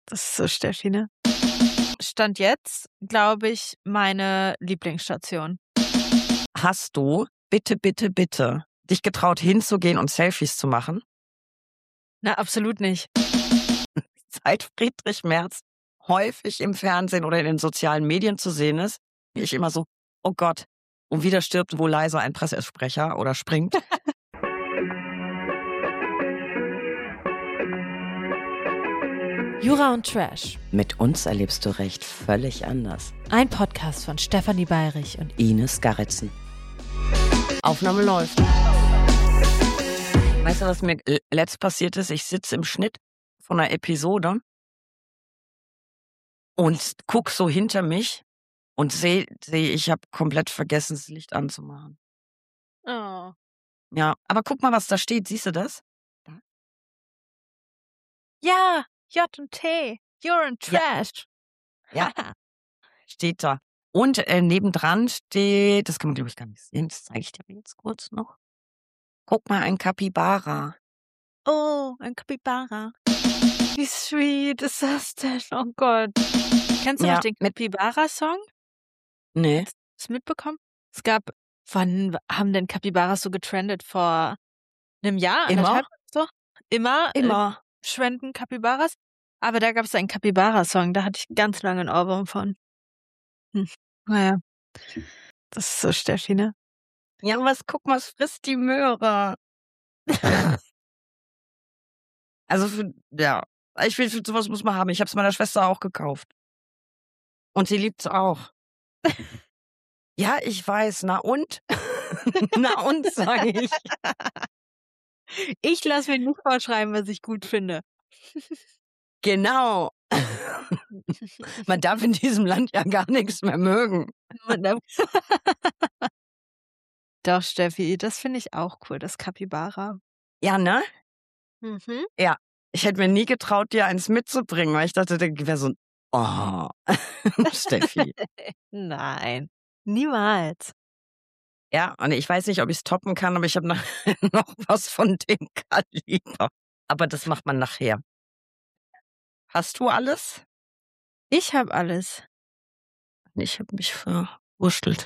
Das ist so Steffi, ne? Stand jetzt, glaube ich, meine Lieblingsstation. Hast du, bitte, dich getraut hinzugehen und Selfies zu machen? Na, absolut nicht. Seit Friedrich Merz häufig im Fernsehen oder in den sozialen Medien zu sehen ist, ich immer so, oh Gott, und wieder stirbt wohl leiser ein Pressesprecher oder springt. Jura und Trash. Mit uns erlebst du Recht völlig anders. Ein Podcast von Stefanie Bayrich und Ines Garritzen. Aufnahme läuft. Weißt du, was mir letzt passiert ist? Ich sitze im Schnitt von einer Episode und guck so hinter mich und sehe, ich habe komplett vergessen, das Licht anzumachen. Oh. Ja, aber guck mal, was da steht. Siehst du das? Ja, J&T. You're in Trash. Ja, steht da. Und nebendran steht, das kann man glaube ich gar nicht sehen, das zeige ich dir jetzt kurz noch. Guck mal, ein Capybara. Oh, ein Capybara. Wie sweet ist das denn? Oh Gott. Kennst du Ja, noch den Capybara-Song? Nee. Hast du das mitbekommen? Es gab, wann haben denn Capybaras so getrendet? Vor einem Jahr? Immer? Anderthalb? So? Immer schwenden Capybaras. Aber da gab es einen Capybara-Song, da hatte ich ganz lange einen Ohrwurm von. Naja. Das ist so Steffi, ne? Ja, guck mal, es frisst die Möhre. Also, ich finde, sowas muss man haben. Ich habe es meiner Schwester auch gekauft. Und sie liebt es auch. Ja, ich weiß. Na und? Na und, sage ich. Ich lasse mir nicht vorschreiben, was ich gut finde. Genau. Man darf in diesem Land ja gar nichts mehr mögen. Doch, Steffi, das finde ich auch cool, das Capybara. Ja, ne? Mhm. Ja. Ich hätte mir nie getraut, dir eins mitzubringen, weil ich dachte, der wäre so ein Oh, Steffi. Nein, niemals. Ja, und ich weiß nicht, ob ich es toppen kann, aber ich habe noch was von dem Kaliber. Aber das macht man nachher. Hast du alles? Ich habe alles. Ich habe mich verwurschtelt.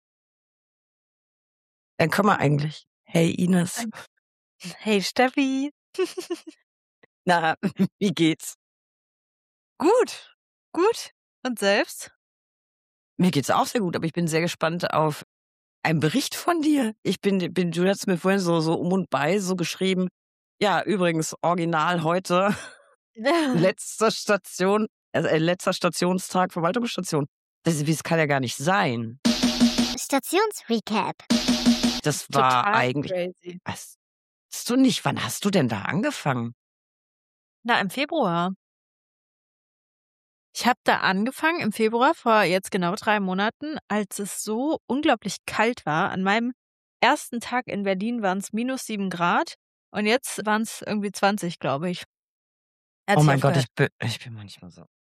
Dann können wir eigentlich. Hey Ines. Hey Steffi. Na, wie geht's? Gut. Und selbst? Mir geht's auch sehr gut, aber ich bin sehr gespannt auf einen Bericht von dir. Du hast mir vorhin so um und bei so geschrieben. Ja, übrigens, original heute. Letzter Stationstag, Verwaltungsstation. Das kann ja gar nicht sein. Stationsrecap. Das war Total eigentlich. crazy. Was? Hast du nicht? Wann hast du denn da angefangen? Na, im Februar. Ich habe da angefangen im Februar, vor jetzt genau 3 Monaten, als es so unglaublich kalt war. An meinem ersten Tag in Berlin waren es -7 Grad und jetzt waren es irgendwie 20, glaube ich. Oh mein Gott, ich bin manchmal so.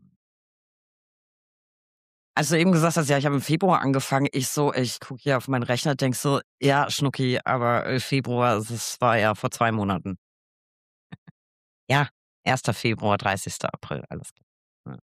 Als du eben gesagt hast, ja, ich habe im Februar angefangen, ich gucke hier auf meinen Rechner, denk so, ja, Schnucki, aber Februar, das war ja vor 2 Monaten. Ja, 1. Februar, 30. April, alles klar. Ja.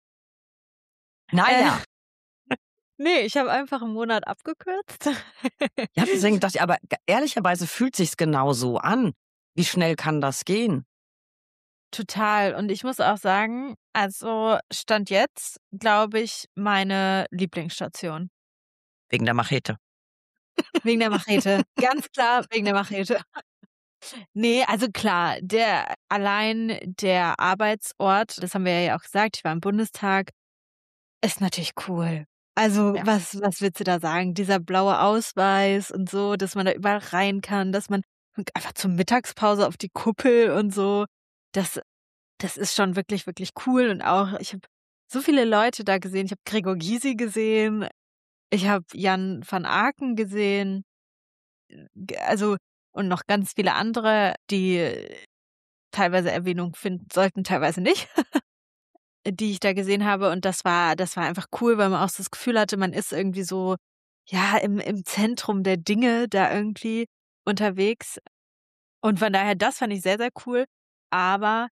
Naja. Nee, ich habe einfach einen Monat abgekürzt. Ja, deswegen dachte ich, aber ehrlicherweise fühlt sich's genau so an. Wie schnell kann das gehen? Total. Und ich muss auch sagen, also Stand jetzt, glaube ich, meine Lieblingsstation. Wegen der Machete. Wegen der Machete. Ganz klar wegen der Machete. Nee, also klar, der Arbeitsort, das haben wir ja auch gesagt, ich war im Bundestag, ist natürlich cool. Also Ja. was willst du da sagen? Dieser blaue Ausweis und so, dass man da überall rein kann, dass man einfach zur Mittagspause auf die Kuppel und so. Das ist schon wirklich, wirklich cool. Und auch, ich habe so viele Leute da gesehen. Ich habe Gregor Gysi gesehen. Ich habe Jan van Aken gesehen. Also, und noch ganz viele andere, die teilweise Erwähnung finden sollten, teilweise nicht, die ich da gesehen habe. Und das war einfach cool, weil man auch so das Gefühl hatte, man ist irgendwie so, ja, im Zentrum der Dinge da irgendwie unterwegs. Und von daher, das fand ich sehr, sehr cool. Aber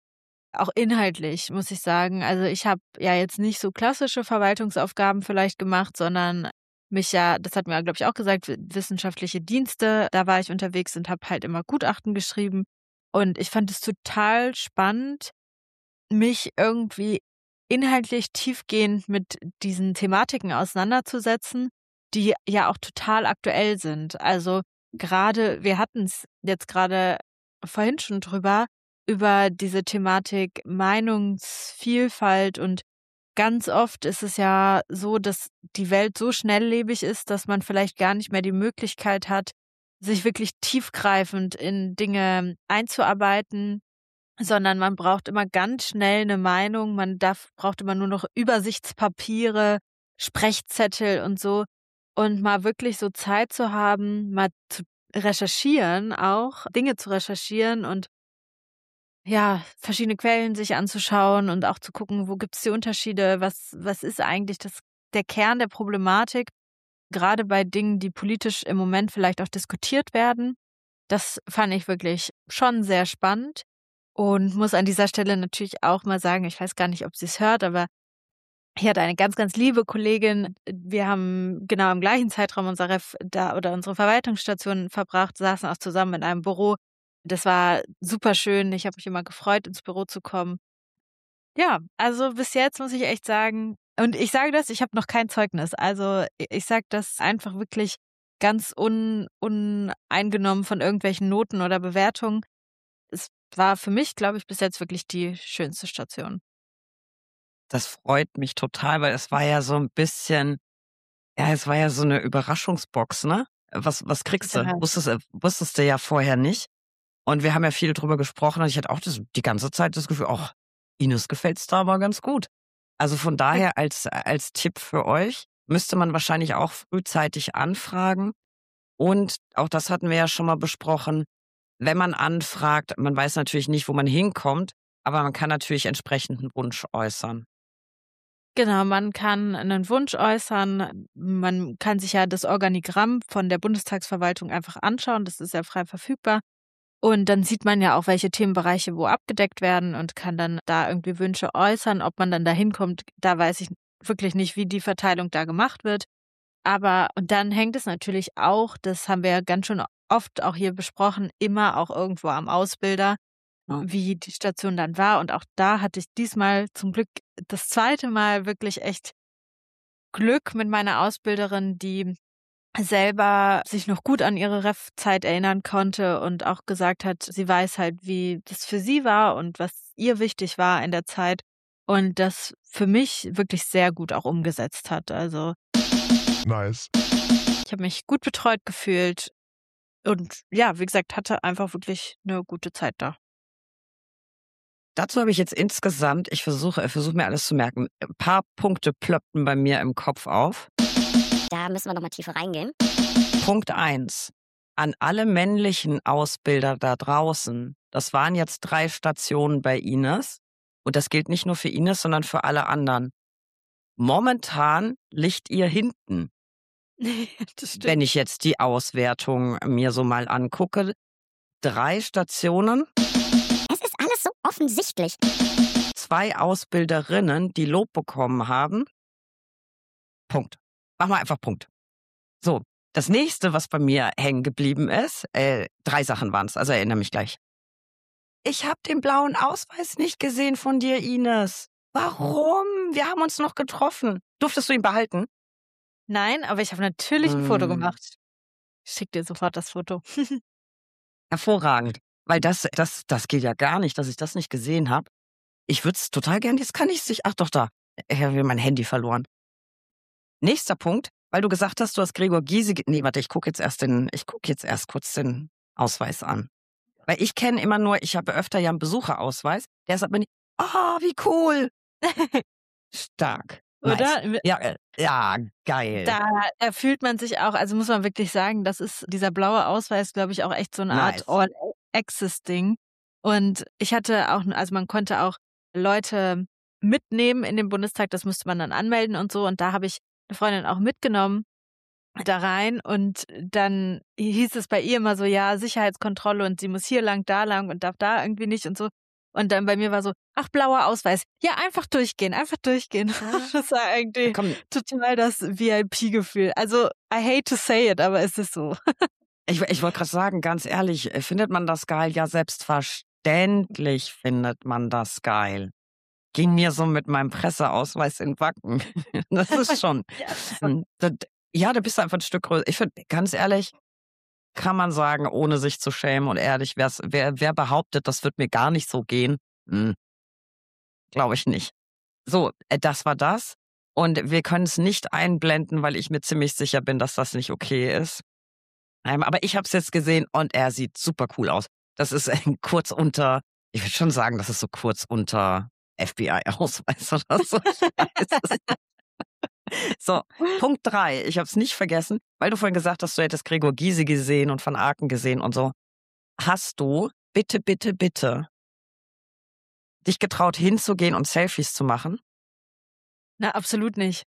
auch inhaltlich, muss ich sagen. Also, ich habe ja jetzt nicht so klassische Verwaltungsaufgaben vielleicht gemacht, sondern das hat mir, glaube ich, auch gesagt, wissenschaftliche Dienste, da war ich unterwegs und habe halt immer Gutachten geschrieben. Und ich fand es total spannend, mich irgendwie inhaltlich tiefgehend mit diesen Thematiken auseinanderzusetzen, die ja auch total aktuell sind. Also, wir hatten es jetzt gerade vorhin schon über diese Thematik Meinungsvielfalt, und ganz oft ist es ja so, dass die Welt so schnelllebig ist, dass man vielleicht gar nicht mehr die Möglichkeit hat, sich wirklich tiefgreifend in Dinge einzuarbeiten, sondern man braucht immer ganz schnell 'ne Meinung. Braucht immer nur noch Übersichtspapiere, Sprechzettel und so. Und mal wirklich so Zeit zu haben, mal zu recherchieren auch, Dinge zu recherchieren und, ja, verschiedene Quellen sich anzuschauen und auch zu gucken, wo gibt's die Unterschiede? Was ist eigentlich der Kern der Problematik, grade bei Dingen, die politisch im Moment vielleicht auch diskutiert werden. Das fand ich wirklich schon sehr spannend und muss an dieser Stelle natürlich auch mal sagen, ich weiß gar nicht, ob sie's hört, aber ich hatte eine ganz, ganz liebe Kollegin. Wir haben genau im gleichen Zeitraum unsere Verwaltungsstation verbracht, saßen auch zusammen in einem Büro. Das war super schön. Ich habe mich immer gefreut, ins Büro zu kommen. Ja, also bis jetzt muss ich echt sagen, und ich sage das, ich habe noch kein Zeugnis. Also, ich sage das einfach wirklich ganz uneingenommen von irgendwelchen Noten oder Bewertungen. Es war für mich, glaube ich, bis jetzt wirklich die schönste Station. Das freut mich total, weil es war ja so ein bisschen es war ja so eine Überraschungsbox, ne? Was kriegst du? Ja. Wusstest du ja vorher nicht. Und wir haben ja viel drüber gesprochen und ich hatte auch die ganze Zeit das Gefühl: „Ach, Ines gefällt's da aber ganz gut.“ Also, von daher als Tipp für euch, müsste man wahrscheinlich auch frühzeitig anfragen. Und auch das hatten wir ja schon mal besprochen, wenn man anfragt, man weiß natürlich nicht, wo man hinkommt, aber man kann natürlich entsprechend 'n Wunsch äußern. Genau, man kann einen Wunsch äußern. Man kann sich ja das Organigramm von der Bundestagsverwaltung einfach anschauen. Das ist ja frei verfügbar. Und dann sieht man ja auch, welche Themenbereiche wo abgedeckt werden und kann dann da irgendwie Wünsche äußern. Ob man dann da hinkommt, da weiß ich wirklich nicht, wie die Verteilung da gemacht wird. Und dann hängt es natürlich auch, das haben wir ja ganz schön oft auch hier besprochen, immer auch irgendwo am Ausbilder, Ja. wie die Station dann war. Und auch da hatte ich diesmal zum Glück das zweite Mal wirklich echt Glück mit meiner Ausbilderin, die selber sich noch gut an ihre Ref-Zeit erinnern konnte und auch gesagt hat, sie weiß halt, wie das für sie war und was ihr wichtig war in der Zeit und das für mich wirklich sehr gut auch umgesetzt hat. Also, Nice. ich habe mich gut betreut gefühlt und ja, wie gesagt, hatte einfach wirklich eine gute Zeit da. Dazu habe ich jetzt insgesamt ich versuche mir alles zu merken, ein paar Punkte ploppten bei mir im Kopf auf. Da müssen wir nochmal tiefer reingehen. Punkt eins: An alle männlichen Ausbilder da draußen, das waren jetzt 3 Stationen bei Ines und das gilt nicht nur für Ines, sondern für alle anderen. Momentan liegt ihr hinten, Das stimmt. wenn ich jetzt die Auswertung mir so mal angucke. 3 Stationen, Es ist alles so offensichtlich. 2 Ausbilderinnen, die Lob bekommen haben. Punkt. Mach mal einfach Punkt. So, das nächste, was bei mir hängen geblieben ist, 3 Sachen waren's, also erinnere mich gleich. Ich habe den blauen Ausweis nicht gesehen von dir, Ines. Warum? Wir haben uns noch getroffen. Durftest du ihn behalten? Nein, aber ich habe natürlich ein Foto Hm. gemacht. Ich schicke dir sofort das Foto. Hervorragend. Weil das geht ja gar nicht, dass ich das nicht gesehen habe. Ich würde es total gern, jetzt kann ich's nicht. Ach doch, da. Ich habe mein Handy verloren. Nächster Punkt, weil du gesagt hast, du hast Gregor Gysi. Nee, warte, ich gucke jetzt erst kurz den Ausweis an. Weil ich kenne immer nur, ich habe öfter ja einen Besucherausweis. Der sagt mir nicht, wie cool. Stark. Oder? Nice. Ja, geil. Da fühlt man sich auch, also muss man wirklich sagen, das ist dieser blaue Ausweis, glaube ich, auch echt so 'ne Art Nice. All-Access-Ding. Und ich hatte auch, also man konnte auch Leute mitnehmen in den Bundestag, das musste man dann anmelden und so. Und da habe ich 'ne Freundin auch mitgenommen da rein und dann hieß es bei ihr immer so: „Ja, Sicherheitskontrolle und sie muss hier lang, da lang und darf da irgendwie nicht“ und so. Und dann bei mir war so, ach, blauer Ausweis. Ja, einfach durchgehen, einfach durchgehen. Das war eigentlich Komm, total das VIP-Gefühl. Also, I hate to say it, aber es ist so. ich wollte gerade sagen, ganz ehrlich, findet man das geil? Ja, selbstverständlich findet man das geil. Ging mir so mit meinem Presseausweis in den Backen. Das ist schon. Ja, da bist du einfach ein Stück größer. Ich finde, ganz ehrlich, kann man sagen, ohne sich zu schämen und ehrlich, wer behauptet, das wird mir gar nicht so gehen, glaube ich nicht. So, das war das. Und wir können es nicht einblenden, weil ich mir ziemlich sicher bin, dass das nicht okay ist. Aber ich habe es jetzt gesehen und er sieht super cool aus. Das ist kurz unter, ich würde schon sagen, das ist so kurz unter FBI-Ausweis oder so. Ich weiß es nicht. So, Punkt 3. Ich habe es nicht vergessen, weil du vorhin gesagt hast, du hättest Gregor Gysi gesehen und Van Aken gesehen und so. Hast du bitte, bitte, bitte dich getraut hinzugehen und Selfies zu machen? Na, absolut nicht.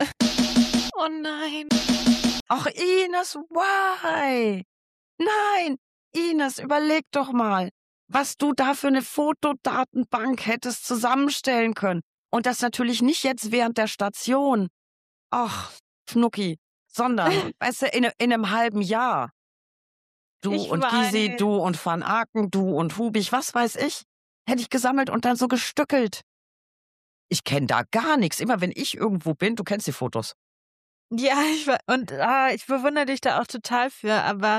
Oh nein. Ach, Ines, why? Nein, Ines, überleg doch mal, was du da für eine Fotodatenbank hättest zusammenstellen können. Und das natürlich nicht jetzt während der Station. Ach, Schnucki, sondern, weißt du, in einem halben Jahr. Du Ich und Gysi, weiß. du und Van Aken, du und Hubich, was weiß ich, hätte ich gesammelt und dann so gestückelt. Ich kenne da gar nichts. Immer wenn ich irgendwo bin, du kennst die Fotos. Ja, ich bewundere dich da auch total für, aber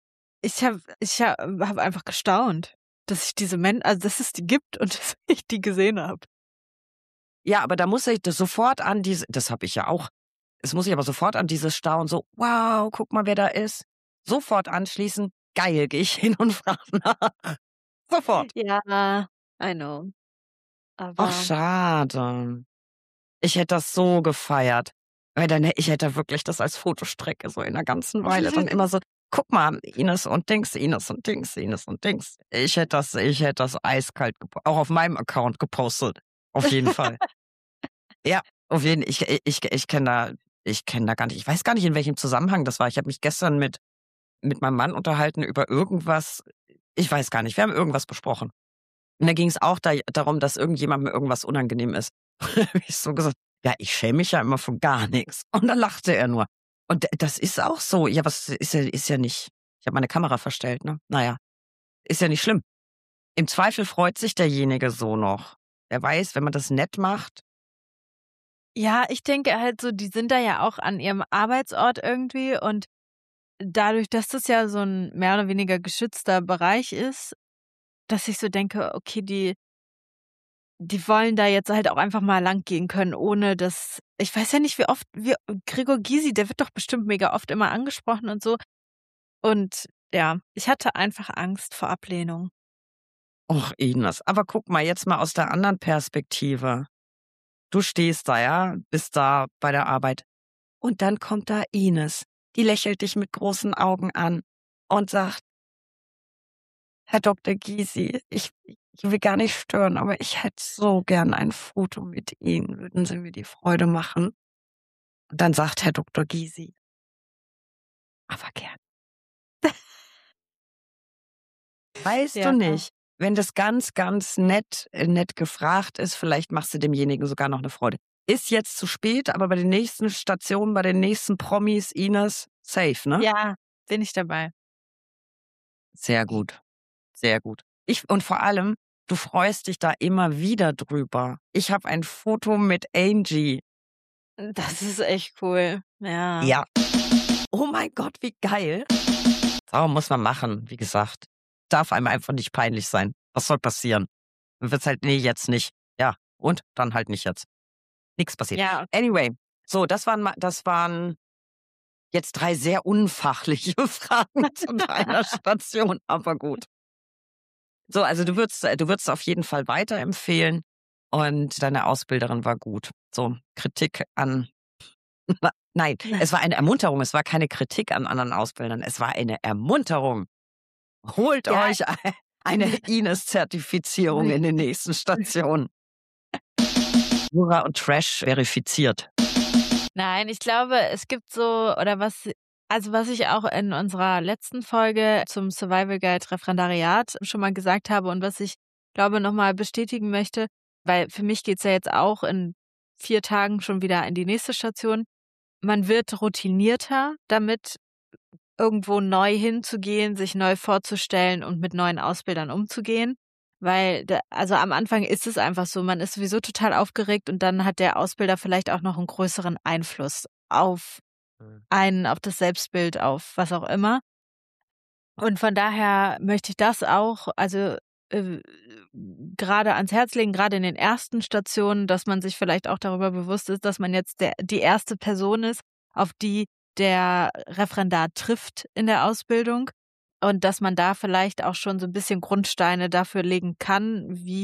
ich hab einfach gestaunt, dass ich diese also dass es die gibt und dass ich die gesehen habe. Ja, aber da muss ich das sofort an das habe ich ja auch. Es muss ich aber sofort an dieses Staunen so, wow, guck mal, wer da ist. Sofort anschließen, geil, gehe ich hin und frage nach. Sofort. Ja, I know. Ach, Aber schade. Ich hätte das so gefeiert. Weil dann, ich hätte wirklich das als Fotostrecke so in der ganzen Weile dann immer so, guck mal, Ines und Dings, Ines und Dings, Ines und Dings. Ich hätte das eiskalt, auch auf meinem Account gepostet. Auf jeden Fall. Ja, auf jeden Fall. Ich kenne da gar nicht. Ich weiß gar nicht, in welchem Zusammenhang das war. Ich habe mich gestern mit meinem Mann unterhalten über irgendwas. Ich weiß gar nicht. Wir haben irgendwas besprochen. Und da ging es auch darum, dass irgendjemandem irgendwas unangenehm ist. Habe ich so gesagt, ja, ich schäme mich ja immer von gar nichts. Und dann lachte er nur. Und das ist auch so. Ja, was ist ja nicht. Ich habe meine Kamera verstellt, ne? Naja, ist ja nicht schlimm. Im Zweifel freut sich derjenige so noch. Er weiß, wenn man das nett macht. ja, ich denke halt so, die sind da ja auch an ihrem Arbeitsort irgendwie und dadurch, dass das ja so ein mehr oder weniger geschützter Bereich ist, dass ich so denke, okay, die wollen da jetzt halt auch einfach mal lang gehen können, ohne dass ich weiß ja nicht, wie oft Gregor Gysi, der wird doch bestimmt mega oft immer angesprochen und so. Und ja, ich hatte einfach Angst vor Ablehnung. Och, Ines. Aber guck mal, jetzt mal aus der anderen Perspektive. Du stehst da, ja, bist da bei der Arbeit. Und dann kommt da Ines. Die lächelt dich mit großen Augen an und sagt, Herr Dr. Gysi, ich will gar nicht stören, aber ich hätte so gern ein Foto mit Ihnen. Würden Sie mir die Freude machen? Und dann sagt Herr Dr. Gysi, aber gern. Weißt Ja. du nicht, wenn das ganz, ganz nett gefragt ist, vielleicht machst du demjenigen sogar noch eine Freude. Ist jetzt zu spät, aber bei den nächsten Stationen, bei den nächsten Promis, Ines, safe, ne? Ja, bin ich dabei. Sehr gut. Sehr gut. Und vor allem, du freust dich da immer wieder drüber. Ich habe ein Foto mit Angie. Das ist echt cool. Ja. Ja. Oh mein Gott, wie geil. So muss man machen, wie gesagt. Darf einem einfach nicht peinlich sein. Was soll passieren? Dann wird's halt, nee, jetzt nicht. Ja, und dann halt nicht jetzt. Nichts passiert. Ja, Anyway, so, das waren jetzt 3 sehr unfachliche Fragen zu deiner Station, aber gut. So, also du würdest auf jeden Fall weiterempfehlen und deine Ausbilderin war gut. So, Kritik an, nein, es war eine Ermunterung, es war keine Kritik an anderen Ausbildern, es war eine Ermunterung. Holt Ja. euch eine Ines-Zertifizierung in den nächsten Stationen. Jura und Trash verifiziert. Nein, ich glaube, es gibt so, oder was ich auch in unserer letzten Folge zum Survival Guide Referendariat schon mal gesagt habe und was ich glaube, nochmal bestätigen möchte, weil für mich geht's ja jetzt auch in 4 Tagen schon wieder in die nächste Station. Man wird routinierter damit, irgendwo neu hinzugehen, sich neu vorzustellen und mit neuen Ausbildern umzugehen. Weil also am Anfang ist es einfach so, man ist sowieso total aufgeregt und dann hat der Ausbilder vielleicht auch noch einen größeren Einfluss auf einen, auf das Selbstbild, auf was auch immer. Und von daher möchte ich das auch, also äh, gerade ans Herz legen, gerade in den ersten Stationen, dass man sich vielleicht auch darüber bewusst ist, dass man jetzt die erste Person ist, auf die der Referendar trifft in der Ausbildung und dass man da vielleicht auch schon so ein bisschen Grundsteine dafür legen kann,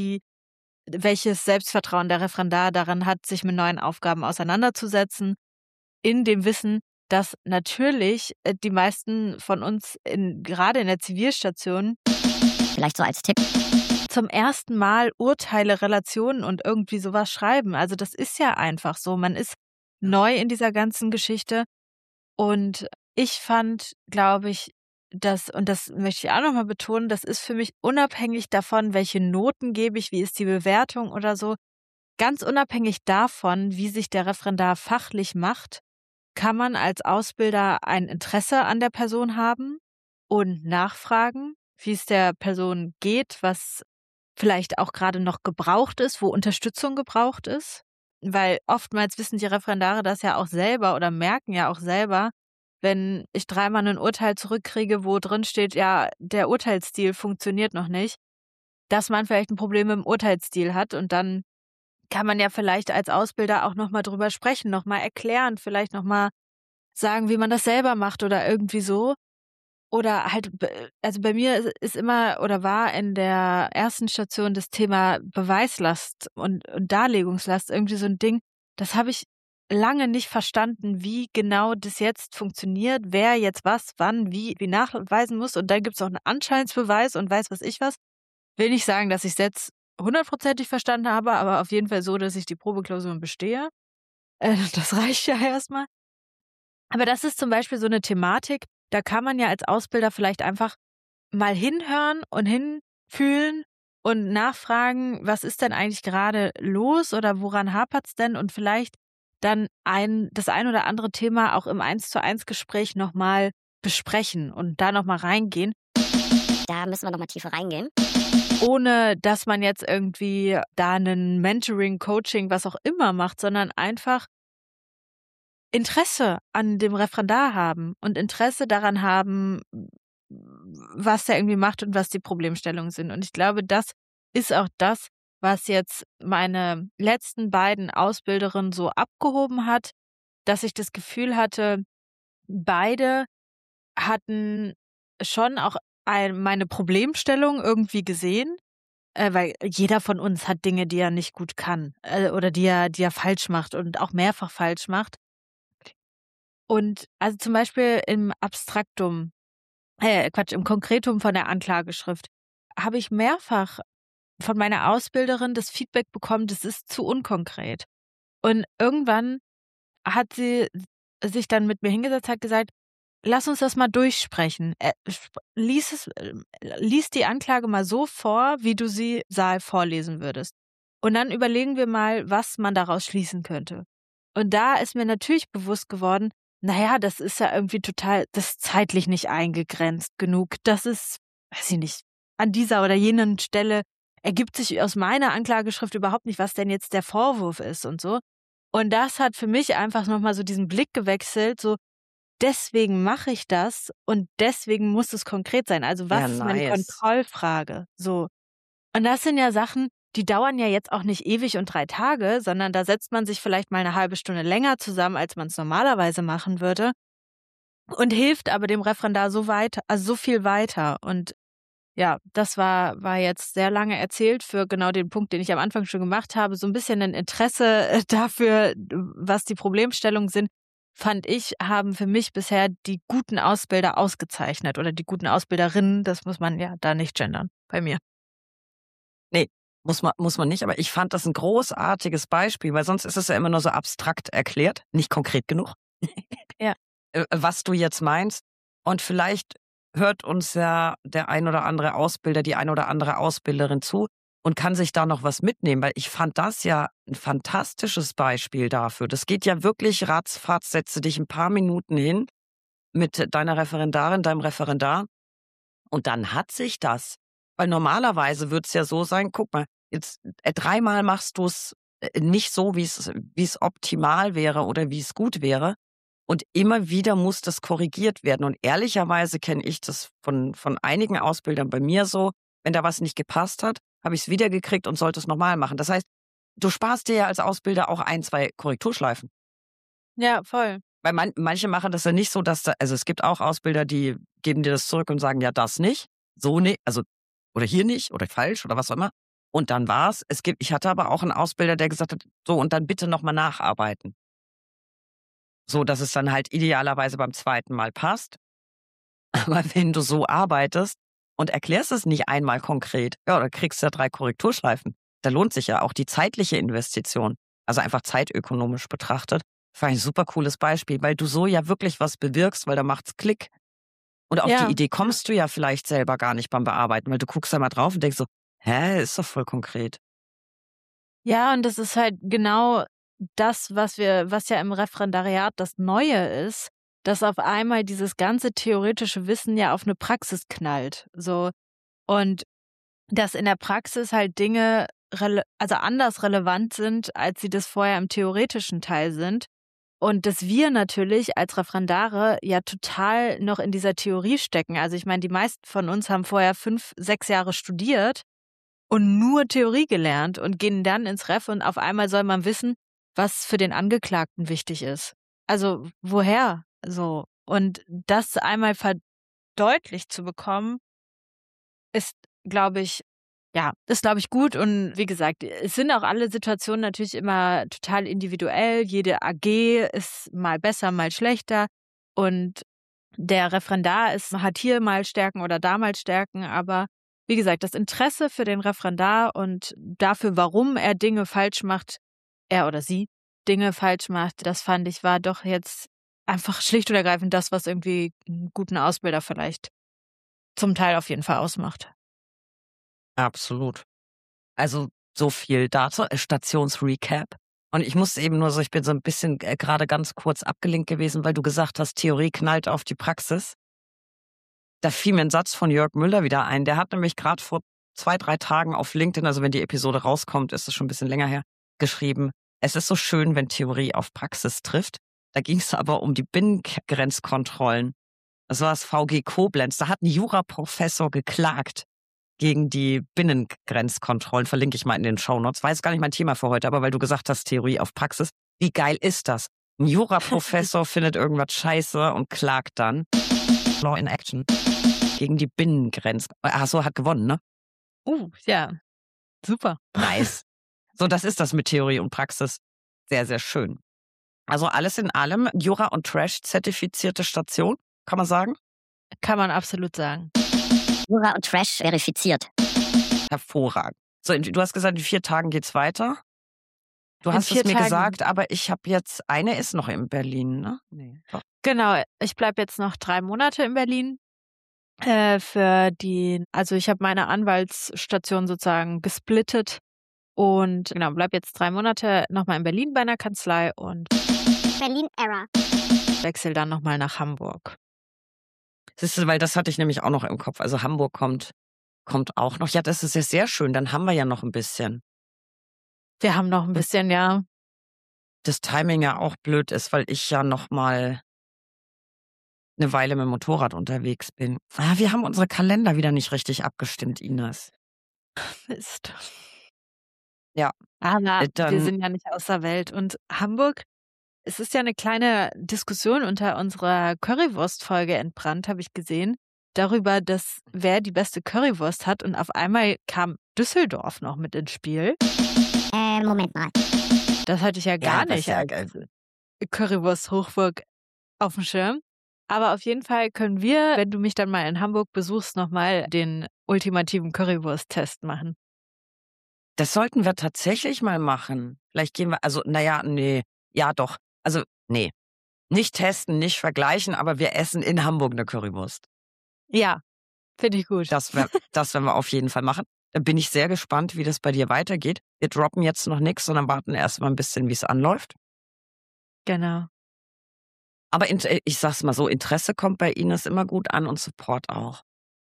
welches Selbstvertrauen der Referendar daran hat, sich mit neuen Aufgaben auseinanderzusetzen, in dem Wissen, dass natürlich die meisten von uns gerade in der Zivilstation Vielleicht so als Tipp. zum ersten Mal Urteile, Relationen und irgendwie sowas schreiben. Also das ist ja einfach so. Man ist neu in dieser ganzen Geschichte. Und ich fand, glaube ich, und das möchte ich auch nochmal betonen, das ist für mich unabhängig davon, welche Noten gebe ich, wie ist die Bewertung oder so, ganz unabhängig davon, wie sich der Referendar fachlich macht, kann man als Ausbilder ein Interesse an der Person haben und nachfragen, wie es der Person geht, was vielleicht auch gerade noch gebraucht ist, wo Unterstützung gebraucht ist. Weil oftmals wissen die Referendare das ja auch selber oder merken ja auch selber, wenn ich 3-mal ein Urteil zurückkriege, wo drin steht, ja, der Urteilsstil funktioniert noch nicht, dass man vielleicht ein Problem mit dem Urteilsstil hat und dann kann man ja vielleicht als Ausbilder auch nochmal drüber sprechen, nochmal erklären, vielleicht nochmal sagen, wie man das selber macht oder irgendwie so. Oder halt, also bei mir ist immer oder war in der ersten Station das Thema Beweislast und Darlegungslast irgendwie so ein Ding, das habe ich lange nicht verstanden, wie genau das jetzt funktioniert, wer jetzt was, wann, wie nachweisen muss. Und dann gibt's auch einen Anscheinsbeweis und weiß was ich was. Will nicht sagen, dass ich's jetzt 100%ig verstanden habe, aber auf jeden Fall so, dass ich die Probeklausuren bestehe. Das reicht ja erstmal. Aber das ist zum Beispiel so eine Thematik, da kann man ja als Ausbilder vielleicht einfach mal hinhören und hinfühlen und nachfragen, was ist denn eigentlich gerade los oder woran hapert's denn? Und vielleicht dann das ein oder andere Thema auch im 1:1 Gespräch nochmal besprechen und da nochmal reingehen, Da müssen wir nochmal tiefer reingehen. ohne dass man jetzt irgendwie da 'nen Mentoring, Coaching, was auch immer macht, sondern einfach Interesse an dem Referendar haben und Interesse daran haben, was der irgendwie macht und was die Problemstellungen sind. Und ich glaube, das ist auch das, was jetzt meine letzten beiden Ausbilderinnen so abgehoben hat, dass ich das Gefühl hatte, beide hatten schon auch meine Problemstellung irgendwie gesehen, weil jeder von uns hat Dinge, die er nicht gut kann, oder die er falsch macht und auch mehrfach falsch macht. Und also zum Beispiel im Abstraktum, im Konkretum von der Anklageschrift habe ich mehrfach von meiner Ausbilderin das Feedback bekommen, das ist zu unkonkret. Und irgendwann hat sie sich dann mit mir hingesetzt, hat gesagt, lass uns das mal durchsprechen. Lies die Anklage mal so vor, wie du sie Saal vorlesen würdest. Und dann überlegen wir mal, was man daraus schließen könnte. Und da ist mir natürlich bewusst geworden, naja, das ist ja irgendwie das ist zeitlich nicht eingegrenzt genug. Das ist, weiß ich nicht, an dieser oder jenen Stelle ergibt sich aus meiner Anklageschrift überhaupt nicht, was denn jetzt der Vorwurf ist und so. Und das hat für mich einfach nochmal so diesen Blick gewechselt, so deswegen mache ich das und deswegen muss es konkret sein. Also was Ja, ist meine nice. Kontrollfrage? So. Und das sind ja Sachen, die dauern ja jetzt auch nicht ewig und 3 Tage, sondern da setzt man sich vielleicht mal eine halbe Stunde länger zusammen, als man es normalerweise machen würde und hilft aber dem Referendar so viel weiter. Und ja, das war jetzt sehr lange erzählt für genau den Punkt, den ich am Anfang schon gemacht habe. So ein bisschen ein Interesse dafür, was die Problemstellungen sind, fand ich, haben für mich bisher die guten Ausbilder ausgezeichnet oder die guten Ausbilderinnen. Das muss man ja da nicht gendern bei mir. Nee, muss man nicht, aber ich fand das ein großartiges Beispiel, weil sonst ist es ja immer nur so abstrakt erklärt, nicht konkret genug. Ja. Was du jetzt meinst. Und vielleicht hört uns ja der ein oder andere Ausbilder, die ein oder andere Ausbilderin zu, und kann sich da noch was mitnehmen, weil ich fand das ja ein fantastisches Beispiel dafür. Das geht ja wirklich ratzfatz, setze dich ein paar Minuten hin mit deiner Referendarin, deinem Referendar und dann hat sich das. Weil normalerweise wird es ja so sein, guck mal, jetzt 3-mal machst du es nicht so, wie es optimal wäre oder wie es gut wäre. Und immer wieder muss das korrigiert werden. Und ehrlicherweise kenne ich das von einigen Ausbildern bei mir so, wenn da was nicht gepasst hat, habe ich es wieder gekriegt und sollte es nochmal machen. Das heißt, du sparst dir ja als Ausbilder auch 1, 2 Korrekturschleifen. Ja, voll. Weil manche machen das ja nicht so, also es gibt auch Ausbilder, die geben dir das zurück und sagen, ja, das nicht, so nicht, also oder hier nicht oder falsch oder was auch immer. Und dann war's. Ich hatte aber auch einen Ausbilder, der gesagt hat, so und dann bitte nochmal nacharbeiten. So, dass es dann halt idealerweise beim 2. Mal passt. Aber wenn du so arbeitest und erklärst es nicht einmal konkret, ja, oder kriegst ja 3 Korrekturschleifen, da lohnt sich ja auch die zeitliche Investition. Also einfach zeitökonomisch betrachtet. Das war ein super cooles Beispiel, weil du so ja wirklich was bewirkst, weil da macht's Klick. Und auf die Idee kommst du ja vielleicht selber gar nicht beim Bearbeiten, weil du guckst da mal drauf und denkst so, ist doch voll konkret. Ja, und das ist halt genau das, was ja im Referendariat das Neue ist, dass auf einmal dieses ganze theoretische Wissen ja auf eine Praxis knallt. So. Und dass in der Praxis halt Dinge also anders relevant sind, als sie das vorher im theoretischen Teil sind. Und dass wir natürlich als Referendare ja total noch in dieser Theorie stecken. Also ich meine, die meisten von uns haben vorher 5, 6 Jahre studiert und nur Theorie gelernt und gehen dann ins Ref und auf einmal soll man wissen, was für den Angeklagten wichtig ist. Also woher so? Und das einmal verdeutlicht zu bekommen, ist, glaube ich, gut. Und wie gesagt, es sind auch alle Situationen natürlich immer total individuell. Jede AG ist mal besser, mal schlechter. Und der Referendar hat hier mal Stärken oder da mal Stärken. Aber wie gesagt, das Interesse für den Referendar und dafür, warum er Dinge falsch macht, er oder sie Dinge falsch macht, das fand ich war doch jetzt einfach schlicht und ergreifend das, was irgendwie einen guten Ausbilder vielleicht zum Teil auf jeden Fall ausmacht. Absolut. Also so viel dazu, Stationsrecap. Und ich muss eben nur so, ich bin so ein bisschen gerade ganz kurz abgelenkt gewesen, weil du gesagt hast, Theorie knallt auf die Praxis. Da fiel mir ein Satz von Jörg Müller wieder ein. Der hat nämlich gerade vor 2, 3 Tagen auf LinkedIn, also wenn die Episode rauskommt, ist es schon ein bisschen länger her, geschrieben, es ist so schön, wenn Theorie auf Praxis trifft. Da ging es aber um die Binnengrenzkontrollen. Das war das VG Koblenz. Da hat ein Juraprofessor geklagt gegen die Binnengrenzkontrollen, verlinke ich mal in den Shownotes. War jetzt gar nicht mein Thema für heute, aber weil du gesagt hast, Theorie auf Praxis. Wie geil ist das? Ein Juraprofessor findet irgendwas scheiße und klagt dann. Law in Action. Gegen die Binnengrenzen. Ach so, hat gewonnen, ne? Ja, super. Nice. So, das ist das mit Theorie und Praxis. Sehr, sehr schön. Also alles in allem, Jura und Trash zertifizierte Station, kann man sagen? Kann man absolut sagen. Jura und Trash verifiziert. Hervorragend. So, du hast gesagt, in 4 Tagen geht's weiter. Du In hast 4 es mir Tagen. gesagt, aber ich habe jetzt, eine ist noch in Berlin, ne? Nee. Doch. Genau, ich bleibe jetzt noch 3 Monate in Berlin. Also ich habe meine Anwaltsstation sozusagen gesplittet und genau, bleib jetzt 3 Monate nochmal in Berlin bei einer Kanzlei und Berlin Error. wechsle dann nochmal nach Hamburg. Siehst du, weil das hatte ich nämlich auch noch im Kopf. Also Hamburg kommt auch noch. Ja, das ist ja sehr schön. Dann haben wir ja noch ein bisschen. Wir haben noch ein bisschen, ja. Das Timing ja auch blöd ist, weil ich ja noch mal eine Weile mit dem Motorrad unterwegs bin. Wir haben unsere Kalender wieder nicht richtig abgestimmt, Ines. Mist. Ja. Aber wir Dann, sind ja nicht aus der Welt. Und Hamburg, es ist ja eine kleine Diskussion unter unserer Currywurst-Folge entbrannt, habe ich gesehen, darüber, wer die beste Currywurst hat. Und auf einmal kam Düsseldorf noch mit ins Spiel. Moment mal. Das hatte ich ja gar das nicht ist ja als Currywurst-Hochburg auf dem Schirm. Aber auf jeden Fall können wir, wenn du mich dann mal in Hamburg besuchst, nochmal den ultimativen Currywurst-Test machen. das sollten wir tatsächlich mal machen. Vielleicht gehen wir, nee, ja doch. Also, nee. Nicht testen, nicht vergleichen, aber wir essen in Hamburg eine Currywurst. Ja, finde ich gut. Das werden wir auf jeden Fall machen. Da bin ich sehr gespannt, wie das bei dir weitergeht. Wir droppen jetzt noch nichts, sondern warten erst mal ein bisschen, wie es anläuft. Genau. Aber ich sag's mal so, Interesse kommt bei Ines immer gut an und Support auch.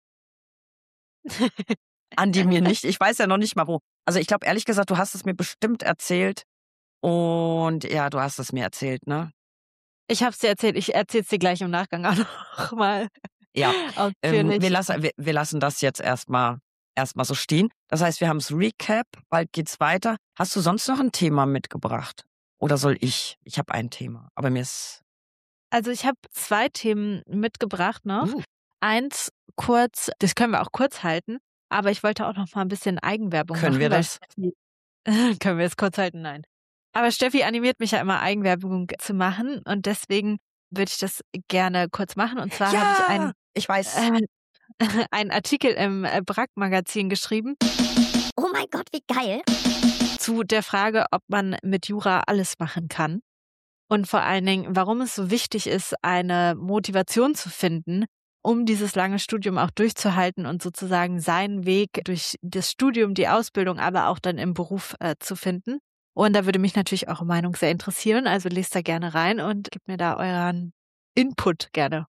Andi mir nicht. Ich weiß ja noch nicht mal wo. Also ich glaube, ehrlich gesagt, du hast es mir bestimmt erzählt. Und ja, du hast es mir erzählt, ne? Ich habe es dir erzählt, ich erzähle es dir gleich im Nachgang auch noch mal Ja, ausführlich. wir lassen das jetzt erstmal so stehen. Das heißt, wir haben's Recap, bald geht's weiter. Hast du sonst noch ein Thema mitgebracht? Oder soll ich? Ich habe ein Thema, aber mir ist Also, ich habe 2 Themen mitgebracht noch. Eins kurz, das können wir auch kurz halten, aber ich wollte auch noch mal ein bisschen Eigenwerbung Können machen, wir weil das? Steffi können wir es kurz halten? Nein. Aber Steffi animiert mich ja immer, Eigenwerbung zu machen und deswegen würde ich das gerne kurz machen. Und zwar habe ich Ja, ich weiß. einen Artikel im Bragg-Magazin geschrieben Oh mein Gott, wie geil. zu der Frage, ob man mit Jura alles machen kann. Und vor allen Dingen, warum es so wichtig ist, eine Motivation zu finden, um dieses lange Studium auch durchzuhalten und sozusagen seinen Weg durch das Studium, die Ausbildung, aber auch dann im Beruf zu finden. Und da würde mich natürlich eure Meinung sehr interessieren. Also lest da gerne rein und gebt mir da euren Input gerne.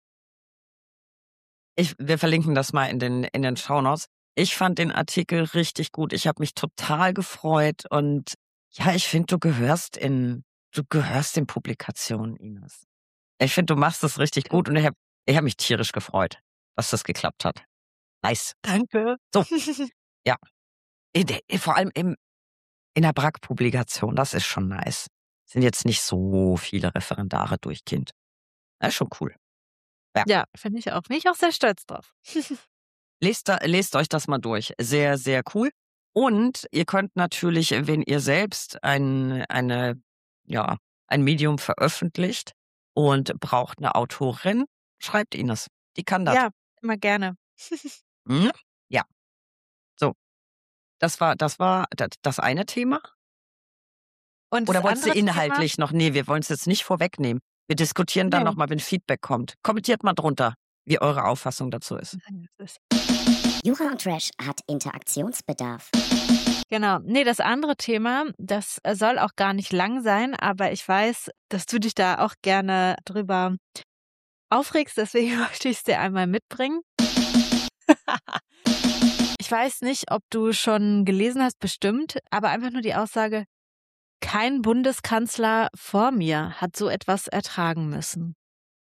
Wir verlinken das mal in den Shownotes. Ich fand den Artikel richtig gut. Ich habe mich total gefreut und ja, ich finde, du gehörst in Publikationen, Ines. Ich finde, du machst das richtig gut und ich hab mich tierisch gefreut, dass das geklappt hat. Nice. Danke. So, ja. Vor allem in der Bragg-Publikation, das ist schon nice. Sind jetzt nicht so viele Referendare durchgehend. Das ist schon cool. Ja, finde ich auch. Bin ich auch sehr stolz drauf. Lest euch das mal durch. Sehr, sehr cool. Und ihr könnt natürlich, wenn ihr selbst ein Medium veröffentlicht und braucht eine Autorin, schreibt Ines. Die kann das. Ja, immer gerne. Hm? Ja. So. Das war das eine Thema. Und Oder das wolltest du andere inhaltlich noch? Nee, wir wollen es jetzt nicht vorwegnehmen. Wir diskutieren dann Nee. nochmal, wenn Feedback kommt. Kommentiert mal drunter, wie eure Auffassung dazu ist. Jura und Trash hat Interaktionsbedarf. Genau. Nee, das andere Thema, das soll auch gar nicht lang sein, aber ich weiß, dass du dich da auch gerne drüber aufregst, deswegen wollte ich es dir einmal mitbringen. Ich weiß nicht, ob du schon gelesen hast, bestimmt, aber einfach nur die Aussage, kein Bundeskanzler vor mir hat so etwas ertragen müssen.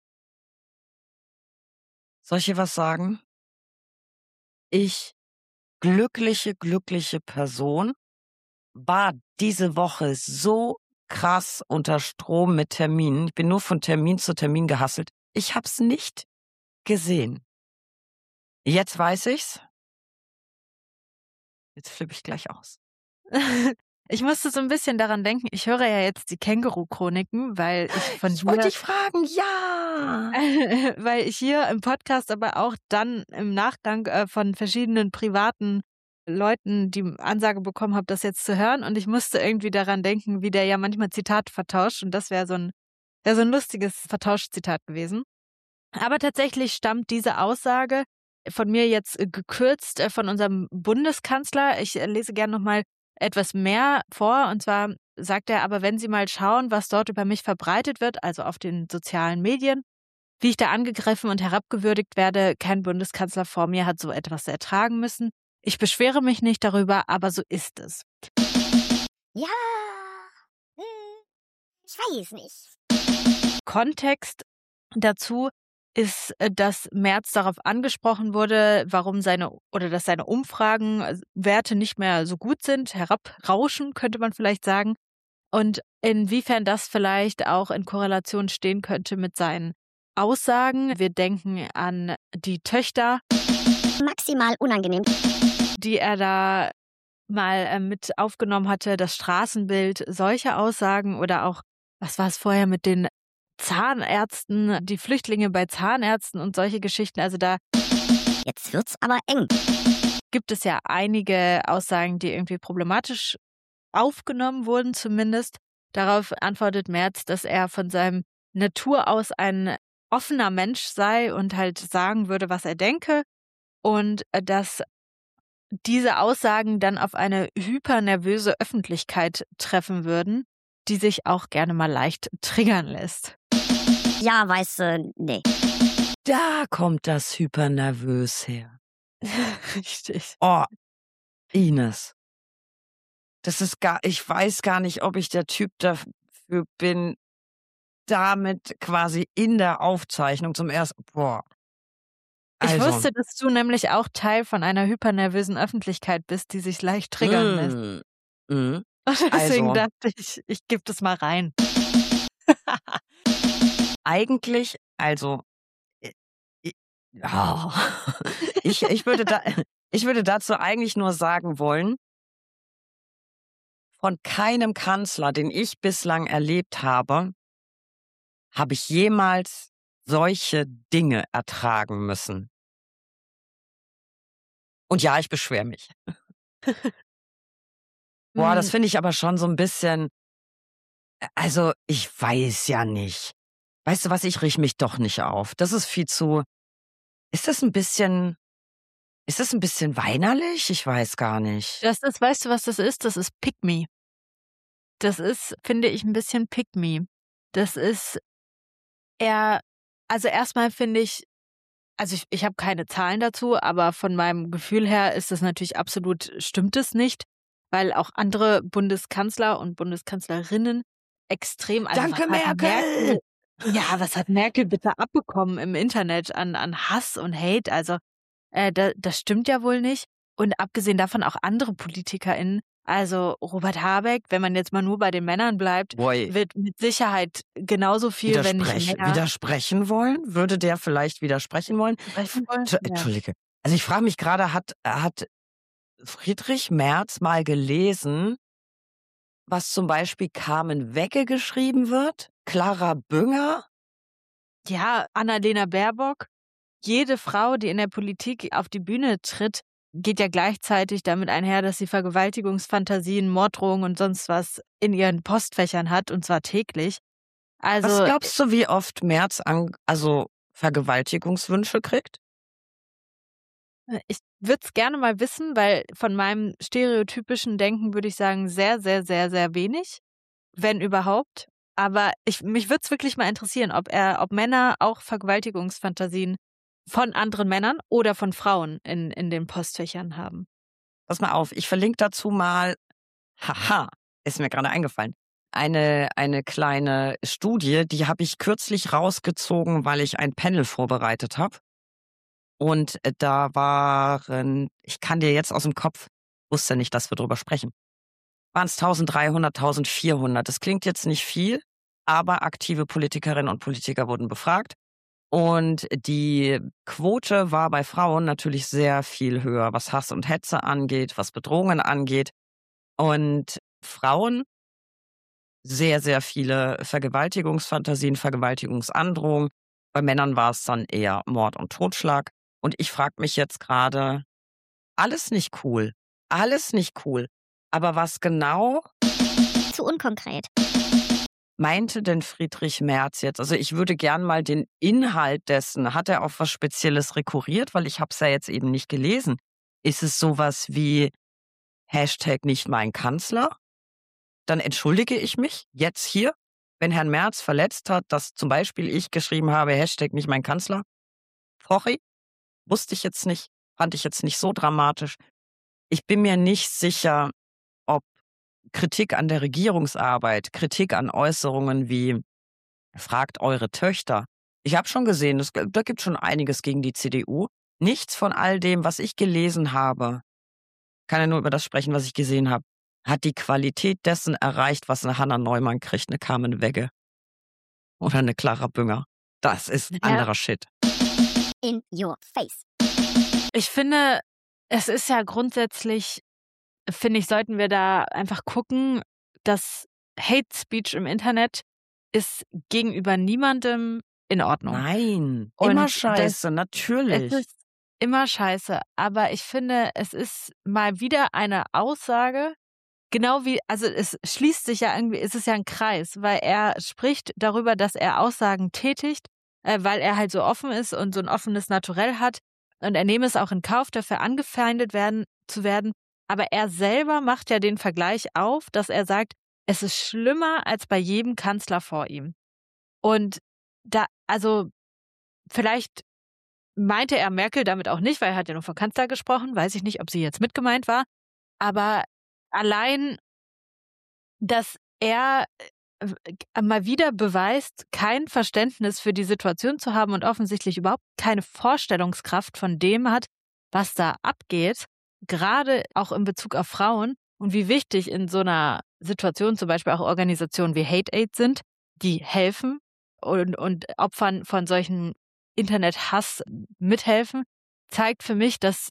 Soll ich dir was sagen? Ich, glückliche Person, war diese Woche so krass unter Strom mit Terminen. Ich bin nur von Termin zu Termin gehasselt. Ich hab's nicht gesehen. Jetzt weiß ich's. Jetzt flippe ich gleich aus. Ich musste so ein bisschen daran denken, ich höre ja jetzt die Känguru-Chroniken, weil ich von Ich wollte dir dich fragen, ja. weil ich hier im Podcast, aber auch dann im Nachgang von verschiedenen privaten Leuten die Ansage bekommen habe, das jetzt zu hören. Und ich musste irgendwie daran denken, wie der ja manchmal Zitate vertauscht. Und das wäre so ein lustiges Vertauschzitat gewesen. Aber tatsächlich stammt diese Aussage von mir jetzt gekürzt von unserem Bundeskanzler. Ich lese gerne nochmal etwas mehr vor. Und zwar sagt er, aber wenn Sie mal schauen, was dort über mich verbreitet wird, also auf den sozialen Medien, wie ich da angegriffen und herabgewürdigt werde, kein Bundeskanzler vor mir hat so etwas ertragen müssen. Ich beschwere mich nicht darüber, aber so ist es. Ja, ich weiß nicht. Kontext dazu ist, dass Merz darauf angesprochen wurde, dass seine Umfragenwerte nicht mehr so gut sind, herabrauschen, könnte man vielleicht sagen. Und inwiefern das vielleicht auch in Korrelation stehen könnte mit seinen Aussagen. Wir denken an die Töchter, Maximal unangenehm. die er da mal mit aufgenommen hatte, das Straßenbild, solche Aussagen oder auch, was war es vorher mit den Zahnärzten, die Flüchtlinge bei Zahnärzten und solche Geschichten. Also da Jetzt wird's aber eng. gibt es ja einige Aussagen, die irgendwie problematisch aufgenommen wurden zumindest. Darauf antwortet Merz, dass er von seinem Natur aus ein offener Mensch sei und halt sagen würde, was er denke und dass diese Aussagen dann auf eine hypernervöse Öffentlichkeit treffen würden, die sich auch gerne mal leicht triggern lässt. Ja, weißt du, nee. Da kommt das hypernervös her. Richtig. Oh, Ines. Ich weiß gar nicht, ob ich der Typ dafür bin, damit quasi in der Aufzeichnung zum ersten. Boah. Ich Also, wusste, dass du nämlich auch Teil von einer hypernervösen Öffentlichkeit bist, die sich leicht triggern lässt. mm. Und deswegen Also, dachte ich gebe das mal rein. eigentlich, also, äh, i- oh. ich würde dazu eigentlich nur sagen wollen, von keinem Kanzler, den ich bislang erlebt habe ich jemals solche Dinge ertragen müssen. Und ja, ich beschwere mich. Boah, das Hm, finde ich aber schon so ein bisschen, also ich weiß ja nicht. Weißt du was, ich richte mich doch nicht auf. Das ist viel zu, ist das ein bisschen, weinerlich? Ich weiß gar nicht. weißt du, was das ist? Das ist Pick Me. Das ist, finde ich, ein bisschen Pick Me. Das ist eher, also erstmal finde ich, also ich habe keine Zahlen dazu, aber von meinem Gefühl her ist das natürlich absolut, stimmt es nicht, weil auch andere Bundeskanzler und Bundeskanzlerinnen extrem, also Danke, was hat Merkel! was hat Merkel bitte abbekommen im Internet an Hass und Hate? Also das stimmt ja wohl nicht. Und abgesehen davon auch andere PolitikerInnen, also Robert Habeck, wenn man jetzt mal nur bei den Männern bleibt, Boy, wird mit Sicherheit genauso viel, wenn nicht mehr widersprechen wollen? Würde der vielleicht widersprechen wollen? sprechen wollen. Ja. Entschuldige. Also ich frage mich gerade, hat Friedrich Merz mal gelesen, was zum Beispiel Carmen Wegge geschrieben wird? Clara Bünger? Ja, Annalena Baerbock, jede Frau, die in der Politik auf die Bühne tritt, geht ja gleichzeitig damit einher, dass sie Vergewaltigungsfantasien, Morddrohungen und sonst was in ihren Postfächern hat, und zwar täglich. Was Also glaubst du, wie oft Merz Vergewaltigungswünsche kriegt? ich würde es gerne mal wissen, weil von meinem stereotypischen Denken würde ich sagen, sehr, sehr, sehr, sehr wenig, wenn überhaupt. Aber mich würde es wirklich mal interessieren, ob Männer auch Vergewaltigungsfantasien von anderen Männern oder von Frauen in den Postfächern haben. Pass mal auf, ich verlinke dazu mal, haha, ist mir gerade eingefallen, eine kleine Studie, die habe ich kürzlich rausgezogen, weil ich ein Panel vorbereitet habe. Und da waren, ich kann dir jetzt aus dem Kopf, wusste nicht, dass wir drüber sprechen, waren es 1300, 1400. Das klingt jetzt nicht viel, aber aktive Politikerinnen und Politiker wurden befragt. Und die Quote war bei Frauen natürlich sehr viel höher, was Hass und Hetze angeht, was Bedrohungen angeht. Und Frauen sehr, sehr viele Vergewaltigungsfantasien, Vergewaltigungsandrohungen. Bei Männern war es dann eher Mord und Totschlag. Und ich frage mich jetzt gerade, alles nicht cool. Alles nicht cool. Aber was genau Zu unkonkret. meinte denn Friedrich Merz jetzt? Also ich würde gern mal den Inhalt dessen, hat er auf was Spezielles rekurriert? Weil ich habe es ja jetzt eben nicht gelesen. Ist es sowas wie Hashtag nicht mein Kanzler? Dann entschuldige ich mich jetzt hier, wenn Herrn Merz verletzt hat, dass zum Beispiel ich geschrieben habe, Hashtag nicht mein Kanzler. Sorry, wusste ich jetzt nicht, fand ich jetzt nicht so dramatisch. Ich bin mir nicht sicher, ob Kritik an der Regierungsarbeit, Kritik an Äußerungen wie fragt eure Töchter. Ich habe schon gesehen, da gibt schon einiges gegen die CDU. Nichts von all dem, was ich gelesen habe, kann ja nur über das sprechen, was ich gesehen habe, hat die Qualität dessen erreicht, was eine Hannah Neumann kriegt, eine Carmen Wegge oder eine Clara Bünger. Das ist Ja. anderer Shit. In your face. Ich finde, es ist ja grundsätzlich, finde ich, sollten wir da einfach gucken, dass Hate Speech im Internet ist gegenüber niemandem in Ordnung. Nein, Und immer das- scheiße, Es natürlich. ist immer scheiße, aber ich finde, es ist mal wieder eine Aussage, genau wie, also es schließt sich ja irgendwie, es ist ja ein Kreis, weil er spricht darüber, dass er Aussagen tätigt, weil er halt so offen ist und so ein offenes Naturell hat, und er nehme es auch in Kauf, dafür angefeindet werden zu werden. Aber er selber macht ja den Vergleich auf, dass er sagt, es ist schlimmer als bei jedem Kanzler vor ihm. Und also vielleicht meinte er Merkel damit auch nicht, weil er hat ja nur von Kanzler gesprochen. Weiß ich nicht, ob sie jetzt mitgemeint war. Aber allein, dass er mal wieder beweist, kein Verständnis für die Situation zu haben und offensichtlich überhaupt keine Vorstellungskraft von dem hat, was da abgeht, gerade auch in Bezug auf Frauen und wie wichtig in so einer Situation zum Beispiel auch Organisationen wie Hate Aid sind, die helfen und Opfern von solchen Internethass mithelfen, zeigt für mich, dass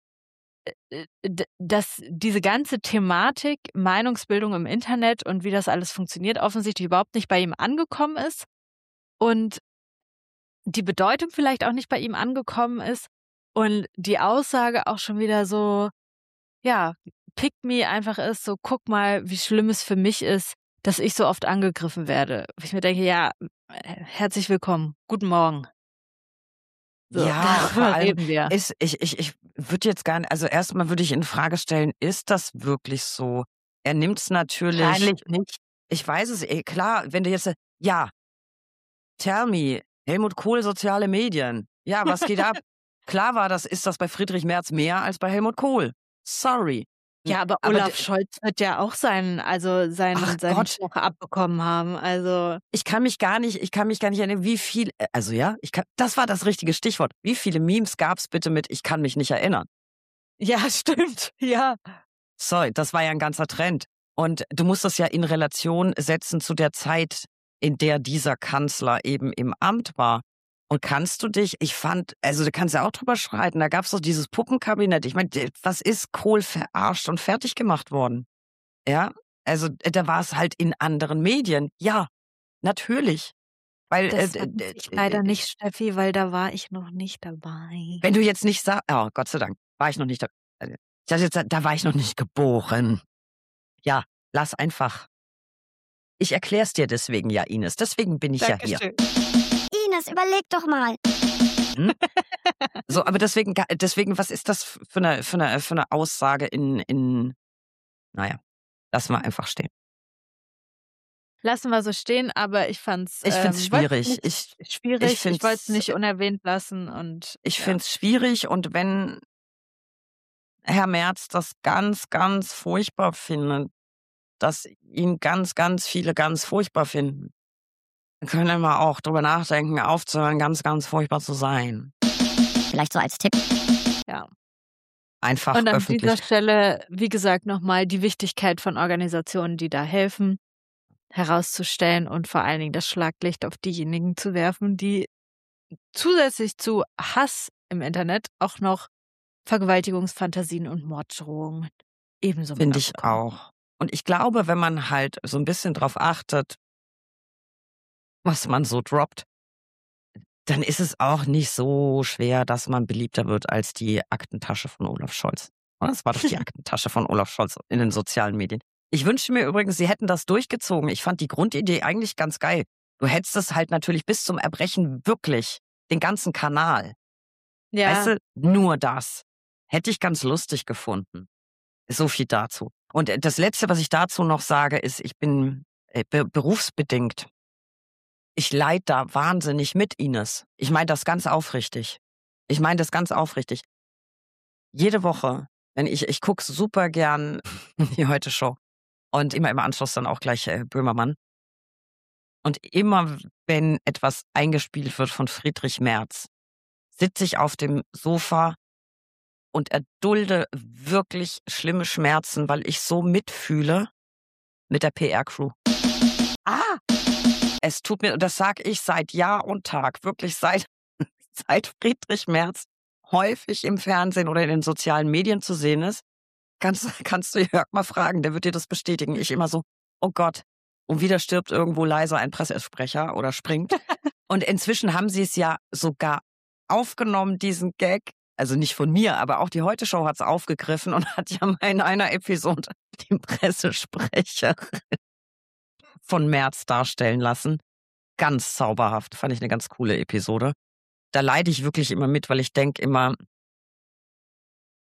diese ganze Thematik Meinungsbildung im Internet und wie das alles funktioniert, offensichtlich überhaupt nicht bei ihm angekommen ist und die Bedeutung vielleicht auch nicht bei ihm angekommen ist und die Aussage auch schon wieder so, ja, pick me einfach ist, so guck mal, wie schlimm es für mich ist, dass ich so oft angegriffen werde. Wo ich mir denke, ja, herzlich willkommen, guten Morgen. So, Ja, vor darüber allem reden wir. ich würde jetzt gar nicht, also erstmal würde ich in Frage stellen, ist das wirklich so? Er nimmt es natürlich, Wahrscheinlich nicht. ich weiß es, klar, wenn du jetzt, ja, tell me, Helmut Kohl, soziale Medien. Ja, was geht ab? Klar ist das bei Friedrich Merz mehr als bei Helmut Kohl. Sorry. Ja, aber Aber Olaf Scholz wird ja auch seinen Ach Gott. Schlag abbekommen haben. Also Ich kann mich gar nicht erinnern, wie viel, also ja, das war das richtige Stichwort. Wie viele Memes gab's bitte mit "Ich kann mich nicht erinnern"? ja, stimmt. Ja. Sorry, das war ja ein ganzer Trend. Und du musst das ja in Relation setzen zu der Zeit, in der dieser Kanzler eben im Amt war. Und kannst du dich, also du kannst ja auch drüber schreiten, da gab's doch dieses Puppenkabinett. Ich meine, was ist Kohl verarscht und fertig gemacht worden? Ja, also da war es halt in anderen Medien. Ja, natürlich. Weil, Das weiß ich leider nicht, Steffi, weil da war ich noch nicht dabei. wenn du jetzt nicht sagst, oh, Gott sei Dank, war ich noch nicht da. Ich dachte jetzt, da war ich noch nicht geboren. Ja, lass einfach. Ich erklär's dir deswegen ja, Ines. Deswegen bin ich ja hier. Dankeschön. Ines, überleg doch mal. So, aber deswegen, was ist das für eine Aussage naja, lass mal einfach stehen. Lassen wir so stehen, aber ich fand's Ich find's schwierig. schwierig. Ich wollte es find's- nicht unerwähnt lassen und Ich ja. find's schwierig, und wenn Herr Merz das ganz, ganz furchtbar findet, dass ihn ganz, ganz viele ganz furchtbar finden, dann können wir auch drüber nachdenken, aufzuhören, ganz, ganz furchtbar zu sein. Vielleicht so als Tipp. Ja. Einfach Und an öffentlich. dieser Stelle, wie gesagt, nochmal die Wichtigkeit von Organisationen, die da helfen, herauszustellen und vor allen Dingen das Schlaglicht auf diejenigen zu werfen, die zusätzlich zu Hass im Internet auch noch Vergewaltigungsfantasien und Morddrohungen ebenso Finde ich mitbekommen. auch. Und ich glaube, wenn man halt so ein bisschen drauf achtet, was man so droppt, dann ist es auch nicht so schwer, dass man beliebter wird als die Aktentasche von Olaf Scholz. Und das war doch die Aktentasche von Olaf Scholz in den sozialen Medien. Ich wünschte mir übrigens, sie hätten das durchgezogen. Ich fand die Grundidee eigentlich ganz geil. Du hättest es halt natürlich bis zum Erbrechen wirklich, den ganzen Kanal. Ja, Weißt du, nur das. Hätte ich ganz lustig gefunden. So viel dazu. Und das Letzte, was ich dazu noch sage, ist, ich bin berufsbedingt. Ich leid da wahnsinnig mit, Ines. Ich meine das ganz aufrichtig. Jede Woche, wenn ich gucke super gern die Heute-Show und immer im Anschluss dann auch gleich Böhmermann. Und immer, wenn etwas eingespielt wird von Friedrich Merz, sitze ich auf dem Sofa und erdulde wirklich schlimme Schmerzen, weil ich so mitfühle mit der PR-Crew. Es tut mir, das sage ich seit Jahr und Tag, wirklich seit Friedrich Merz häufig im Fernsehen oder in den sozialen Medien zu sehen ist. Kannst du Jörg mal fragen, der wird dir das bestätigen. Ich immer so, oh Gott, und wieder stirbt irgendwo leise ein Pressesprecher oder springt. Und inzwischen haben sie es ja sogar aufgenommen, diesen Gag. Also nicht von mir, aber auch die Heute-Show hat es aufgegriffen und hat ja mal in einer Episode die Pressesprecherin von Merz darstellen lassen. Ganz zauberhaft. Fand ich eine ganz coole Episode. Da leide ich wirklich immer mit, weil ich denke immer,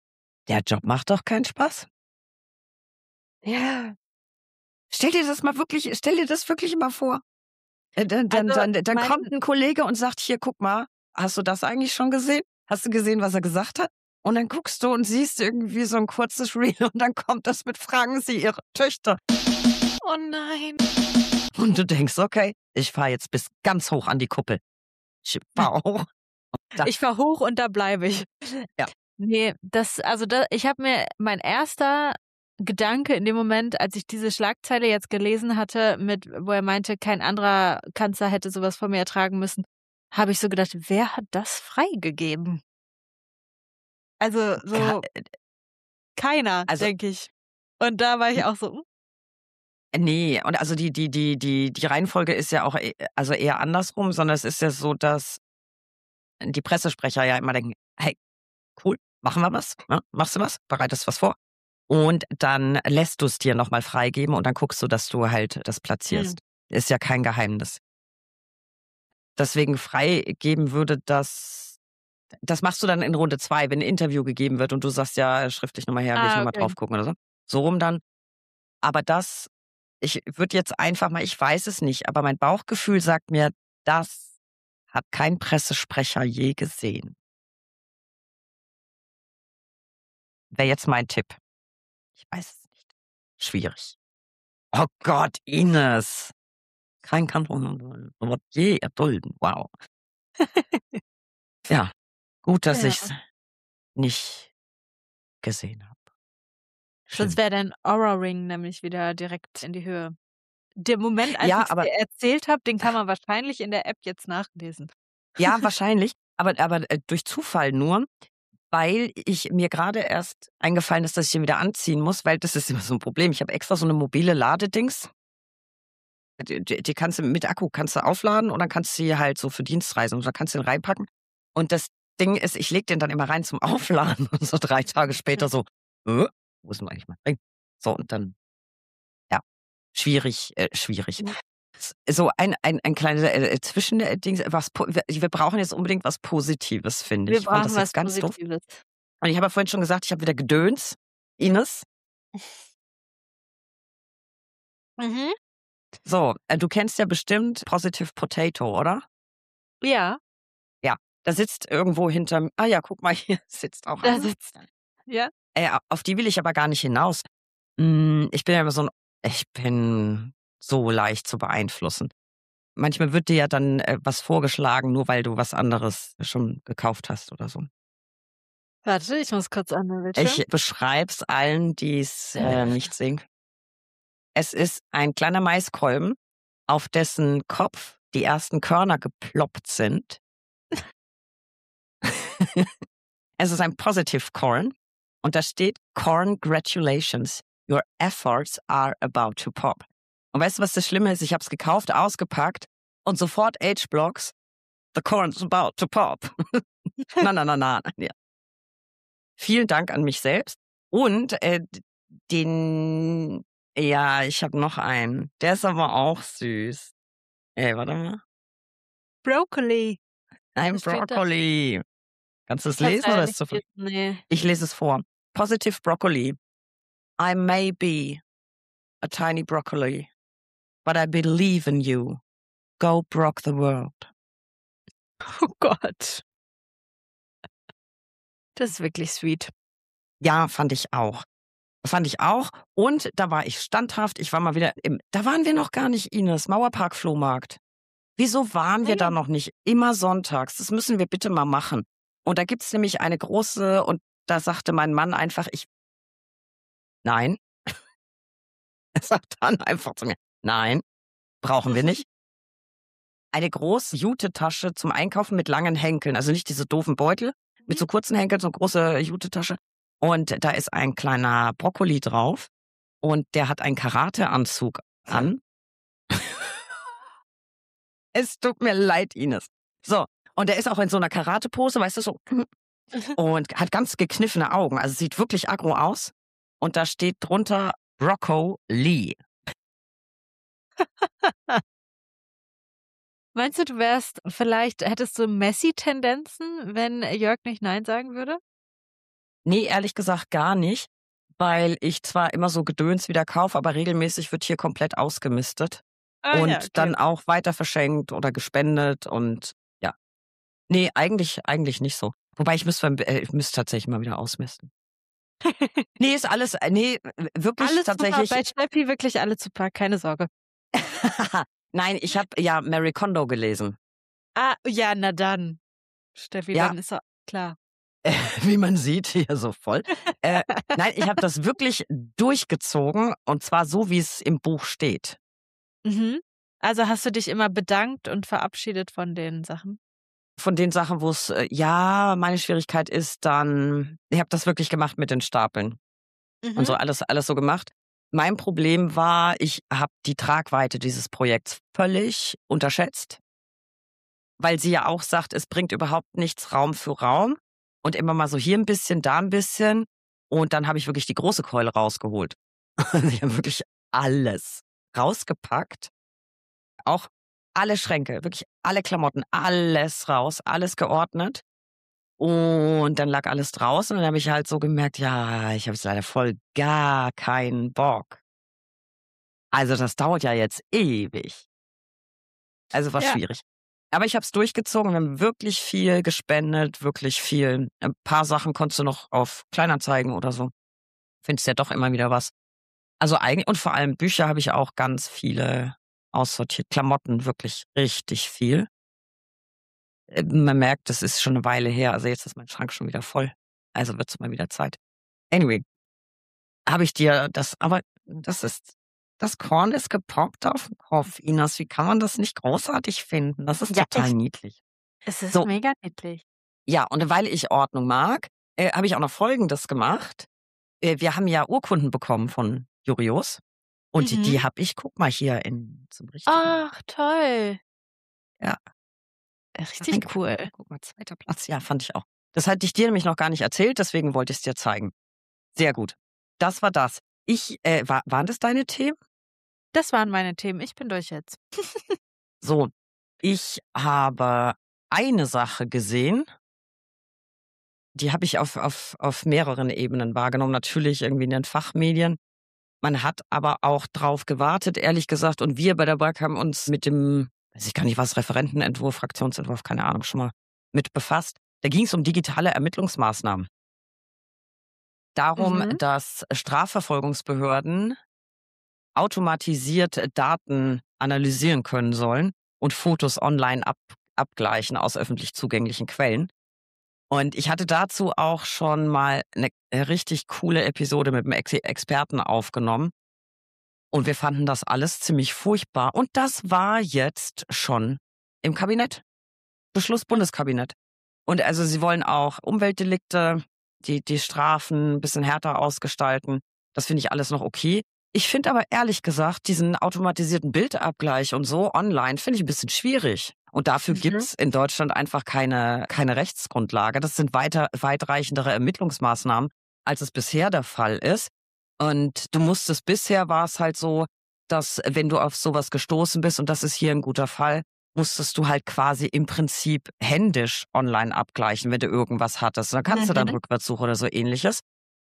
Der Job macht doch keinen Spaß. Ja. Stell dir das wirklich mal vor. Dann Also, kommt ein Kollege und sagt, hier, guck mal, hast du das eigentlich schon gesehen? Hast du gesehen, was er gesagt hat? Und dann guckst du und siehst irgendwie so ein kurzes Reel und dann kommt das mit Fragen Sie Ihre Töchter. oh nein. Und du denkst, okay, ich fahre jetzt bis ganz hoch an die Kuppel. Ich fahr hoch. Da. Ich fahr hoch und da bleibe ich. Ja. Nee, ich habe mir mein erster Gedanke in dem Moment, als ich diese Schlagzeile jetzt gelesen hatte, wo er meinte, kein anderer Kanzler hätte sowas von mir ertragen müssen, habe ich so gedacht, wer hat das freigegeben? Also so keiner, Also- denke ich. Und da war ich auch so, Nee, und also die Reihenfolge ist ja auch also eher andersrum, sondern es ist ja so, dass die Pressesprecher ja immer denken, hey, cool, machen wir was? Ne? Machst du was? Bereitest was vor? Und dann lässt du es dir nochmal freigeben und dann guckst du, dass du halt das platzierst. Ist ja kein Geheimnis. Deswegen freigeben würde das machst du dann in Runde 2, wenn ein Interview gegeben wird und du sagst, ja, schriftlich nochmal her, will ich nochmal okay. drauf gucken oder so. So rum dann. Aber ich würde jetzt einfach mal, ich weiß es nicht, aber mein Bauchgefühl sagt mir, das hat kein Pressesprecher je gesehen. Wäre jetzt mein Tipp. Ich weiß es nicht. Schwierig. Oh Gott, Ines. Kein Kanton wird je erdulden. Wow. Ja, gut, dass Ja. ich's nicht gesehen habe. Sonst wäre dein Aura-Ring nämlich wieder direkt in die Höhe. Der Moment, als Ja, ich's aber- dir erzählt habe, den kann man wahrscheinlich in der App jetzt nachlesen. Ja, wahrscheinlich. Aber durch Zufall nur, weil mir gerade erst eingefallen ist, dass ich den wieder anziehen muss, weil das ist immer so ein Problem. Ich habe extra so eine mobile Ladedings. Die kannst du mit Akku kannst du aufladen und dann kannst du sie halt so für Dienstreisen und dann kannst du den reinpacken. Und das Ding ist, ich lege den dann immer rein zum Aufladen und so 3 Tage später so, wo ist denn eigentlich mein Ring? So, und dann, ja, schwierig. So ein kleines Zwischending, wir brauchen jetzt unbedingt was Positives, finde Wir ich. Ich fand brauchen das was jetzt ganz doof. Positives. Und ich habe ja vorhin schon gesagt, ich habe wieder Gedöns, Ines. Mhm. So, du kennst ja bestimmt Positive Potato, oder? Ja, Da sitzt irgendwo hinterm, ja, guck mal, hier sitzt auch da einer. sitzt. Ja. Auf die will ich aber gar nicht hinaus. Ich bin so leicht zu beeinflussen. Manchmal wird dir ja dann was vorgeschlagen, nur weil du was anderes schon gekauft hast oder so. Warte, ich muss kurz an den Bildschirm. Ich beschreib's allen, die es nicht sehen. Es ist ein kleiner Maiskolben, auf dessen Kopf die ersten Körner geploppt sind. Es ist ein Positive Corn und da steht Congratulations, your efforts are about to pop. Und weißt du, was das Schlimme ist? Ich habe es gekauft, ausgepackt und sofort H-Blocks, the corn's about to pop. Na. Ja. Vielen Dank an mich selbst. Und ich habe noch einen. Der ist aber auch süß. Warte mal. Broccoli. Ein Was steht da? Broccoli. Kannst du es Kannst lesen leider oder nicht ist es zu viel? lesen, nee. Ich lese es vor. Positive Broccoli. I may be a tiny broccoli, but I believe in you. Go brock the world. Oh Gott. Das ist wirklich sweet. Ja, fand ich auch. Und da war ich standhaft. Ich war mal wieder da waren wir noch gar nicht, Ines, Mauerpark-Flohmarkt. Wieso waren wir da noch nicht? Immer sonntags. Das müssen wir bitte mal machen. Und da gibt's nämlich eine große, und da sagte mein Mann einfach, nein. Er sagt dann einfach zu mir, nein, brauchen wir nicht. Eine große Jutetasche zum Einkaufen mit langen Henkeln. Also nicht diese doofen Beutel mit so kurzen Henkeln, so eine große Jutetasche. Und da ist ein kleiner Brokkoli drauf. Und der hat einen Karateanzug an. Es tut mir leid, Ines. So, und der ist auch in so einer Karate-Pose, weißt du, so. Und hat ganz gekniffene Augen. Also sieht wirklich aggro aus. Und da steht drunter Brocco Lee. Meinst du hättest du Messi-Tendenzen, wenn Jörg nicht Nein sagen würde? Nee, ehrlich gesagt gar nicht, weil ich zwar immer so Gedöns wieder kaufe, aber regelmäßig wird hier komplett ausgemistet Ah ja, und okay. dann auch weiter verschenkt oder gespendet und ja. Nee, eigentlich nicht so. Wobei ich müsste tatsächlich mal wieder ausmisten. Nee, ist alles wirklich Alles super, tatsächlich bei Steffi wirklich alles super, keine Sorge. Nein, ich habe ja Marie Kondo gelesen. Ah, ja, na dann. Steffi, Ja, dann ist doch klar. wie man sieht, hier so voll. Äh, nein, ich habe das wirklich durchgezogen und zwar so, wie es im Buch steht. Mhm. Also, hast du dich immer bedankt und verabschiedet von den Sachen? Von den Sachen, wo es ja, meine Schwierigkeit ist dann ich habe das wirklich gemacht mit den Stapeln und so Mhm. alles so gemacht. Mein Problem war, ich habe die Tragweite dieses Projekts völlig unterschätzt, weil sie ja auch sagt, es bringt überhaupt nichts Raum für Raum und immer mal so hier ein bisschen, da ein bisschen. Und dann habe ich wirklich die große Keule rausgeholt. Also, ich habe wirklich alles rausgepackt, auch alle Schränke, wirklich alle Klamotten, alles raus, alles geordnet. Und dann lag alles draußen und dann habe ich halt so gemerkt, ja, ich habe jetzt leider voll gar keinen Bock. Also, das dauert ja jetzt ewig. Also, war Ja. schwierig. Aber ich habe es durchgezogen. Wir haben wirklich viel gespendet, wirklich viel. Ein paar Sachen konntest du noch auf Kleinanzeigen oder so. Findest ja doch immer wieder was. Also, eigentlich und vor allem Bücher habe ich auch ganz viele aussortiert. Klamotten wirklich richtig viel. Man merkt, das ist schon eine Weile her. Also, jetzt ist mein Schrank schon wieder voll. Also, wird's mal wieder Zeit. Anyway, habe ich dir das aber das Korn ist gepoppt auf dem Kopf, Ines. Wie kann man das nicht großartig finden? Das ist Ja, total niedlich. es ist So, mega niedlich. ja, und weil ich Ordnung mag, habe ich auch noch Folgendes gemacht. Wir haben ja Urkunden bekommen von Jurios und die Mhm. habe ich, guck mal, hier in zum richtigen Ach, toll. ja, Richtig reingepackt. cool. Guck mal, 2. Platz. Ja, fand ich auch. Das hatte ich dir nämlich noch gar nicht erzählt, deswegen wollte ich's dir zeigen. Sehr gut. Das war das. Waren das deine Themen? Das waren meine Themen. Ich bin durch jetzt. So, ich habe eine Sache gesehen, die habe ich auf mehreren Ebenen wahrgenommen. Natürlich irgendwie in den Fachmedien. Man hat aber auch drauf gewartet, ehrlich gesagt. Und wir bei der BAK haben uns mit dem, weiß ich gar nicht was, Referentenentwurf, Fraktionsentwurf, keine Ahnung, schon mal mit befasst. Da ging es um digitale Ermittlungsmaßnahmen. Darum, Mhm. dass Strafverfolgungsbehörden automatisiert Daten analysieren können sollen und Fotos online abgleichen aus öffentlich zugänglichen Quellen. Und ich hatte dazu auch schon mal eine richtig coole Episode mit einem Experten aufgenommen. Und wir fanden das alles ziemlich furchtbar. Und das war jetzt schon im Kabinett. Beschluss Bundeskabinett. Und also sie wollen auch Umweltdelikte, die Strafen ein bisschen härter ausgestalten. Das finde ich alles noch okay. Ich finde aber ehrlich gesagt diesen automatisierten Bildabgleich und so online finde ich ein bisschen schwierig. Und dafür Mhm. gibt's in Deutschland einfach keine Rechtsgrundlage. Das sind weitreichendere Ermittlungsmaßnahmen, als es bisher der Fall ist. Und bisher war es halt so, dass wenn du auf sowas gestoßen bist, und das ist hier ein guter Fall, musstest du halt quasi im Prinzip händisch online abgleichen, wenn du irgendwas hattest. Da kannst du dann Mhm. Rückwärtssuche oder so Ähnliches.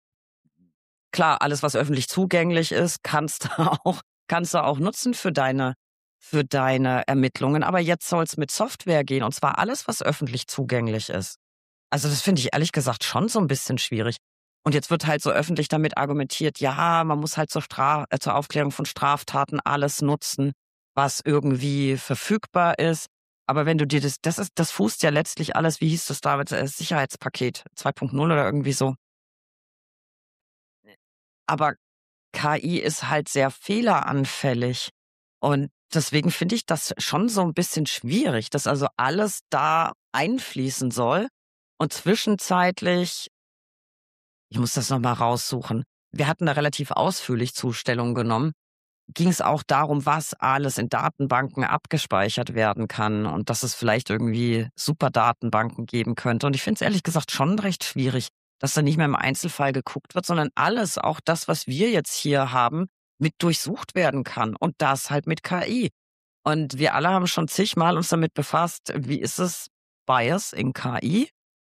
Klar, alles, was öffentlich zugänglich ist, kannst du auch nutzen für deine Ermittlungen. Aber jetzt soll es mit Software gehen, und zwar alles, was öffentlich zugänglich ist. Also das finde ich ehrlich gesagt schon so ein bisschen schwierig. Und jetzt wird halt so öffentlich damit argumentiert, ja, man muss halt zur Aufklärung von Straftaten alles nutzen, was irgendwie verfügbar ist. Aber wenn du dir das fußt ja letztlich alles, wie hieß das damals, Sicherheitspaket 2.0 oder irgendwie so. Aber KI ist halt sehr fehleranfällig. Und deswegen finde ich das schon so ein bisschen schwierig, dass also alles da einfließen soll und zwischenzeitlich ich muss das noch mal raussuchen. Wir hatten da relativ ausführlich Zustellung genommen. Ging es auch darum, was alles in Datenbanken abgespeichert werden kann und dass es vielleicht irgendwie Superdatenbanken geben könnte. Und ich finde es ehrlich gesagt schon recht schwierig, dass da nicht mehr im Einzelfall geguckt wird, sondern alles, auch das, was wir jetzt hier haben, mit durchsucht werden kann. Und das halt mit KI. Und wir alle haben schon zigmal uns damit befasst, wie ist es Bias in KI?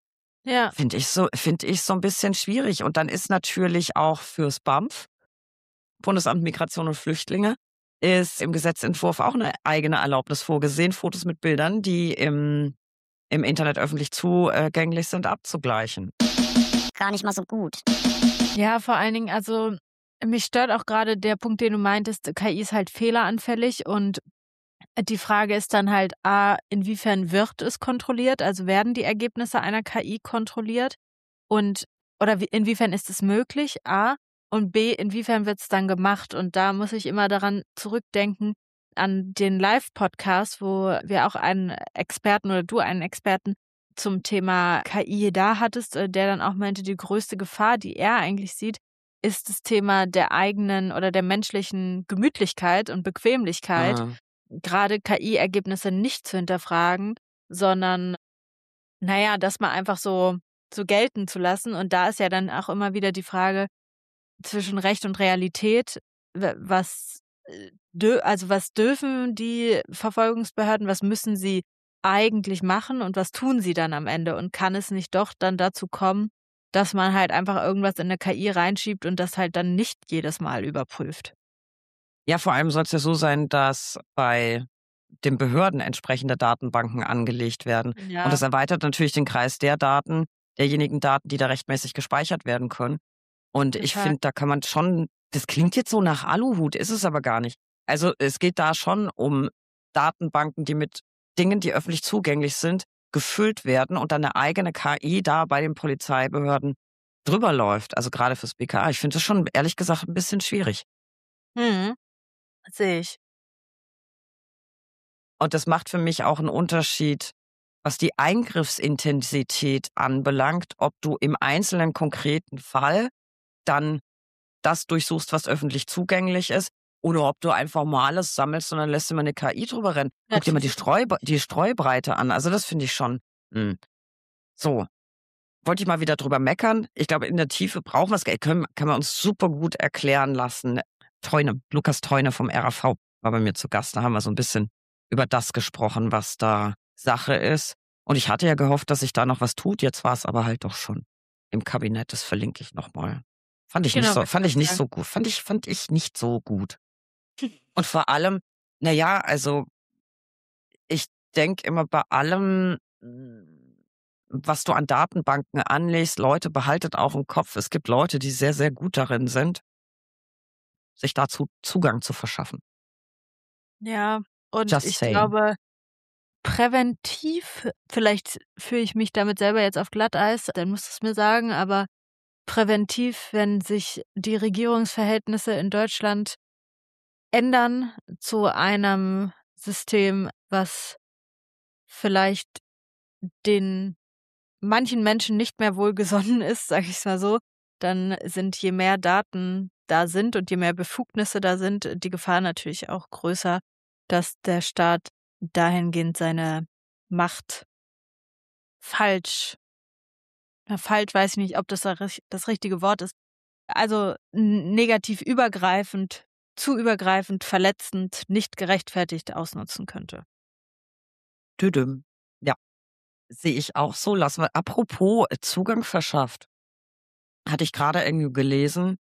Ja. Finde ich so ein bisschen schwierig. Und dann ist natürlich auch fürs BAMF, Bundesamt Migration und Flüchtlinge, ist im Gesetzentwurf auch eine eigene Erlaubnis vorgesehen, Fotos mit Bildern, die im Internet öffentlich zugänglich sind, abzugleichen. Gar nicht mal so gut. Ja, vor allen Dingen, also mich stört auch gerade der Punkt, den du meintest, KI ist halt fehleranfällig und die Frage ist dann halt A, inwiefern wird es kontrolliert? Also werden die Ergebnisse einer KI kontrolliert? Und oder inwiefern ist es möglich? A. Und B, inwiefern wird es dann gemacht? Und da muss ich immer daran zurückdenken, an den Live-Podcast, wo wir auch einen Experten oder du einen Experten zum Thema KI da hattest, der dann auch meinte, die größte Gefahr, die er eigentlich sieht, ist das Thema der eigenen oder der menschlichen Gemütlichkeit und Bequemlichkeit, Mhm. gerade KI-Ergebnisse nicht zu hinterfragen, sondern, naja, das mal einfach so gelten zu lassen. Und da ist ja dann auch immer wieder die Frage zwischen Recht und Realität, was was dürfen die Verfolgungsbehörden, was müssen sie eigentlich machen und was tun sie dann am Ende? Und kann es nicht doch dann dazu kommen, dass man halt einfach irgendwas in 'ne KI reinschiebt und das halt dann nicht jedes Mal überprüft? Ja, vor allem soll es ja so sein, dass bei den Behörden entsprechende Datenbanken angelegt werden. Und Ja, das erweitert natürlich den Kreis derjenigen Daten, die da rechtmäßig gespeichert werden können. Und ich total. finde, da kann man schon, das klingt jetzt so nach Aluhut, ist es aber gar nicht. Also es geht da schon um Datenbanken, die mit Dingen, die öffentlich zugänglich sind, gefüllt werden und dann eine eigene KI da bei den Polizeibehörden drüber läuft. Also gerade fürs BKA. Ich finde das schon ehrlich gesagt ein bisschen schwierig. Mhm, sehe ich. Und das macht für mich auch einen Unterschied, was die Eingriffsintensität anbelangt, ob du im einzelnen konkreten Fall dann das durchsuchst, was öffentlich zugänglich ist, oder ob du einfach mal alles sammelst und dann lässt du mal 'ne KI drüber rennen. Guck dir mal Natürlich. die Streubreite an. Also, das finde ich schon so. Wollte ich mal wieder drüber meckern. Ich glaube, in der Tiefe brauchen wir's kann man uns super gut erklären lassen. Lukas Theune vom RAV war bei mir zu Gast. Da haben wir so ein bisschen über das gesprochen, was da Sache ist. Und ich hatte ja gehofft, dass sich da noch was tut. Jetzt war es aber halt doch schon im Kabinett. Das verlinke ich noch mal. Genau, wollte ich Fand grad ich nicht sagen. so gut. Fand ich nicht so gut. Und vor allem, na ja, also, ich denke immer bei allem, was du an Datenbanken anlegst, Leute, behaltet auch im Kopf, es gibt Leute, die sehr, sehr gut darin sind, sich dazu Zugang zu verschaffen. Ja, und Just ich saying. glaube, präventiv vielleicht führe ich mich damit selber jetzt auf Glatteis, dann musst du's mir sagen, aber präventiv, wenn sich die Regierungsverhältnisse in Deutschland ändern zu einem System, was vielleicht den manchen Menschen nicht mehr wohlgesonnen ist, sage ich's mal so, dann sind je mehr Daten da sind und je mehr Befugnisse da sind, die Gefahr natürlich auch größer, dass der Staat dahingehend seine Macht falsch falsch weiß ich nicht, ob das das richtige Wort ist. Also, negativ übergreifend, zu übergreifend, verletzend, nicht gerechtfertigt ausnutzen könnte. Düdüm. Ja, sehe ich auch so. Lassen wir apropos Zugang verschafft, hatte ich gerade irgendwie gelesen,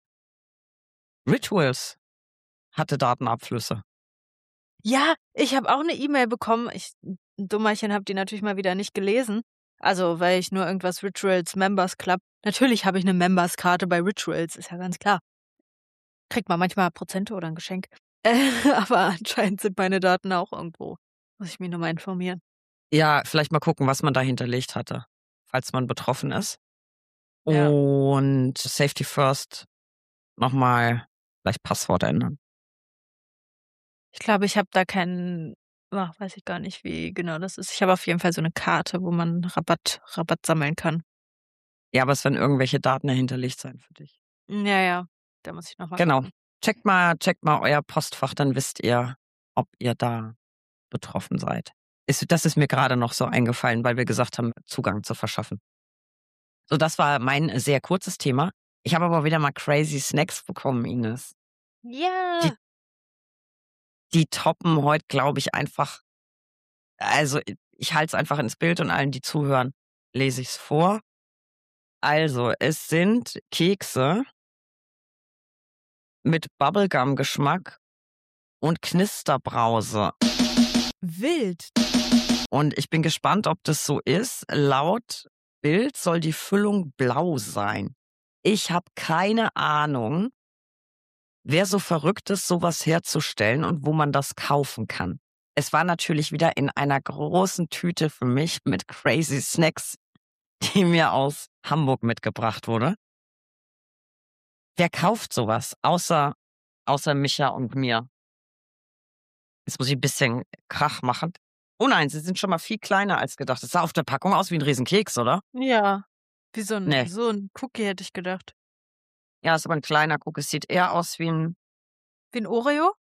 Rituals hatte Datenabflüsse. Ja, ich habe auch 'ne E-Mail bekommen. Ich 'n Dummerchen, habe die natürlich mal wieder nicht gelesen. Also, weil ich nur irgendwas Rituals Members Club natürlich habe ich 'ne Members-Karte bei Rituals, ist ja ganz klar. Kriegt man manchmal Prozente oder 'n Geschenk. Aber anscheinend sind meine Daten auch irgendwo. Muss ich mich noch mal informieren. Ja, vielleicht mal gucken, was man da hinterlegt hatte, falls man betroffen ist. Ja. Und Safety First noch mal vielleicht Passwort ändern. Ich glaube, ich habe da keinen weiß ich gar nicht, wie genau das ist. Ich habe auf jeden Fall so 'ne Karte, wo man Rabatt sammeln kann. Ja, aber es werden irgendwelche Daten ja hinterlegt sein für dich. Ja, ja, da muss ich noch mal Genau. gucken. Checkt mal euer Postfach, dann wisst ihr, ob ihr da betroffen seid. Das ist mir gerade noch so eingefallen, weil wir gesagt haben, Zugang zu verschaffen. So, das war mein sehr kurzes Thema. Ich habe aber wieder mal crazy Snacks bekommen, Ines. Die Ja. die toppen heute, glaube ich, einfach, also, ich halte es einfach ins Bild und allen, die zuhören. lese ich es vor. Also, es sind Kekse mit Bubblegum-Geschmack und Knisterbrause. Wild. Und ich bin gespannt, ob das so ist. Laut Bild soll die Füllung blau sein. Ich habe keine Ahnung, wer so verrückt ist, sowas herzustellen und wo man das kaufen kann. Es war natürlich wieder in einer großen Tüte für mich mit crazy Snacks, die mir aus Hamburg mitgebracht wurde. Wer kauft sowas? Außer Micha und mir. Jetzt muss ich ein bisschen Krach machen. Oh nein, sie sind schon mal viel kleiner als gedacht. Es sah auf der Packung aus wie ein Riesenkeks, oder? Ja. Wie so Nee. ein Cookie, hätte ich gedacht. Ja, ist aber ein kleiner Cookie. Es sieht eher aus wie ein... Wie ein Oreo?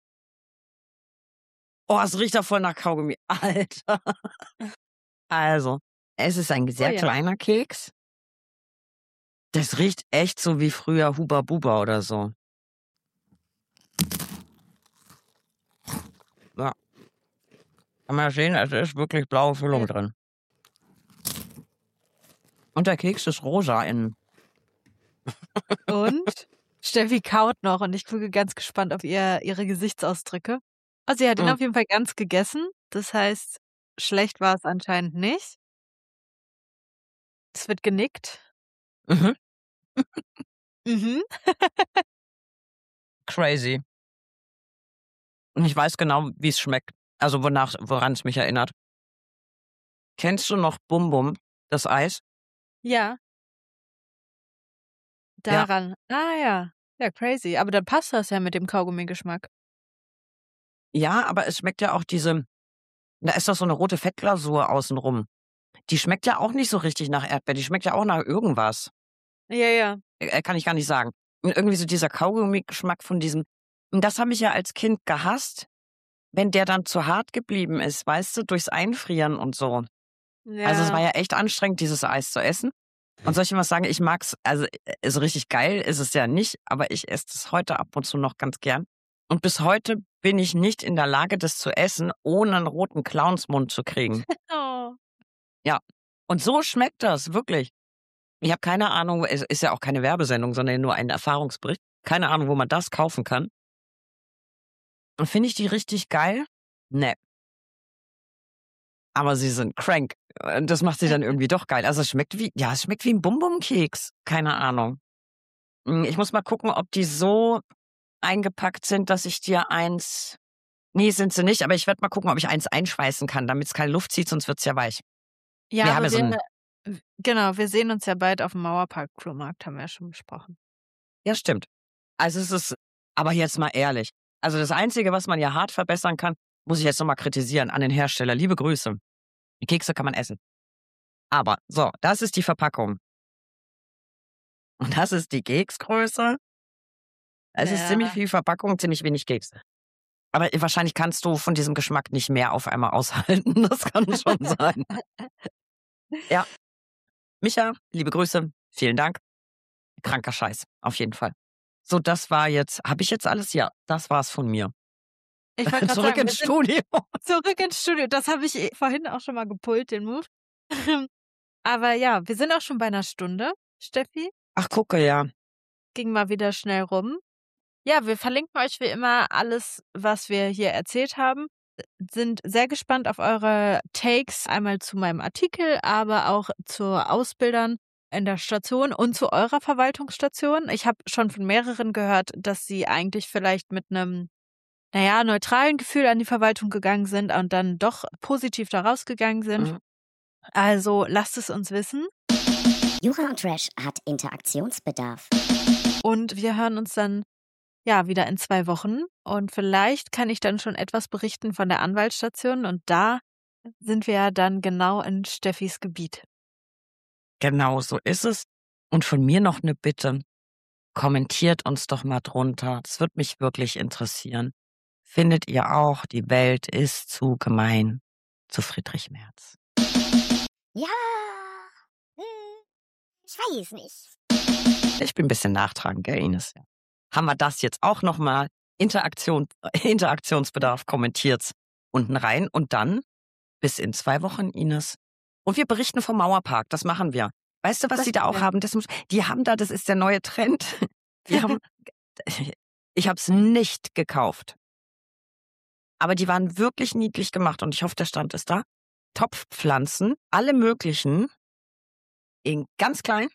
Oh, es riecht ja voll nach Kaugummi. Alter. Also, es ist ein sehr ja. kleiner Keks. Das riecht echt so wie früher Huba Buba oder so. Ja. Kann man sehen, es ist wirklich blaue Füllung drin. Und der Keks ist rosa innen. Und Steffi kaut noch und ich gucke ganz gespannt auf ihre Gesichtsausdrücke. Also sie hat ihn auf jeden Fall ganz gegessen. Das heißt, schlecht war es anscheinend nicht. Es wird genickt. Mhm. Mhm. Crazy. Und ich weiß genau, wie es schmeckt. Also woran es mich erinnert. Kennst du noch Bum Bum, das Eis? Ja. Daran. Ah ja. Ja, crazy. Aber dann passt das ja mit dem Kaugummi-Geschmack. Ja, aber es schmeckt ja auch da ist doch so eine rote Fettglasur außenrum. Die schmeckt ja auch nicht so richtig nach Erdbeer, die schmeckt ja auch nach irgendwas. Ja, ja. Kann ich gar nicht sagen. Und irgendwie so dieser Kaugummi-Geschmack von diesem, und das habe ich ja als Kind gehasst, wenn der dann zu hart geblieben ist, weißt du, durchs Einfrieren und so. Ja. Also es war ja echt anstrengend, dieses Eis zu essen. Und soll ich dir was sagen, ich mag's, also so richtig geil ist es ja nicht, aber ich esse es heute ab und zu noch ganz gern. Und bis heute bin ich nicht in der Lage, das zu essen, ohne einen roten Clownsmund zu kriegen. Oh. Ja. Und so schmeckt das, wirklich. Ich habe keine Ahnung, es ist ja auch keine Werbesendung, sondern nur ein Erfahrungsbericht. Keine Ahnung, wo man das kaufen kann. Und finde ich die richtig geil? Nee. Aber sie sind crank. Das macht sie dann irgendwie doch geil. Also es schmeckt wie ein Bum-Bum-Keks. Keine Ahnung. Ich muss mal gucken, ob die so eingepackt sind, dass ich dir eins... Nee, sind sie nicht, aber ich werde mal gucken, ob ich eins einschweißen kann, damit es keine Luft zieht, sonst wird's ja weich. Ja, Wir aber haben ja so ein... genau, wir sehen uns ja bald auf dem Mauerpark-Flohmarkt, haben wir ja schon besprochen. Ja, stimmt. Also es ist... Aber jetzt mal ehrlich. Also das Einzige, was man ja hart verbessern kann, muss ich jetzt nochmal kritisieren an den Hersteller. Liebe Grüße. Die Kekse kann man essen. Aber, so, das ist die Verpackung. Und das ist die Keksgröße. Es ist ziemlich viel Verpackung, ziemlich wenig Kekse. Aber wahrscheinlich kannst du von diesem Geschmack nicht mehr auf einmal aushalten. Das kann schon sein. Ja. Micha, liebe Grüße. Vielen Dank. Kranker Scheiß. Auf jeden Fall. So, das war jetzt... Habe ich jetzt alles? Ja, das war's von mir. Ich wollte gerade Zurück sagen, ins Studio. Zurück ins Studio. Das habe ich vorhin auch schon mal gepult, den Move. Aber ja, wir sind auch schon bei einer Stunde, Steffi. Ach, gucke, ja. Ging mal wieder schnell rum. Ja, wir verlinken euch wie immer alles, was wir hier erzählt haben. Sind sehr gespannt auf eure Takes, einmal zu meinem Artikel, aber auch zu Ausbildern in der Station und zu eurer Verwaltungsstation. Ich habe schon von mehreren gehört, dass sie eigentlich vielleicht mit einem, neutralen Gefühl an die Verwaltung gegangen sind und dann doch positiv da rausgegangen sind. Mhm. Also lasst es uns wissen. Jura und Trash hat Interaktionsbedarf. Und wir hören uns dann wieder in 2 Wochen. Und vielleicht kann ich dann schon etwas berichten von der Anwaltsstation. Und da sind wir ja dann genau in Steffis Gebiet. Genau, so ist es. Und von mir noch eine Bitte. Kommentiert uns doch mal drunter. Das würde mich wirklich interessieren. Findet ihr auch, die Welt ist zu gemein zu Friedrich Merz? Ja, ich weiß nicht. Ich bin ein bisschen nachtragend, gell, Ines? Haben wir das jetzt auch nochmal? Interaktionsbedarf, kommentiert's unten rein. Und dann bis in 2 Wochen, Ines. Und wir berichten vom Mauerpark, das machen wir. Weißt du, was Das die da auch ja. haben? Die haben da, das ist der neue Trend. Die haben, ich habe es nicht gekauft. Aber die waren wirklich niedlich gemacht und ich hoffe, der Stand ist da. Topfpflanzen, alle möglichen, in ganz klein,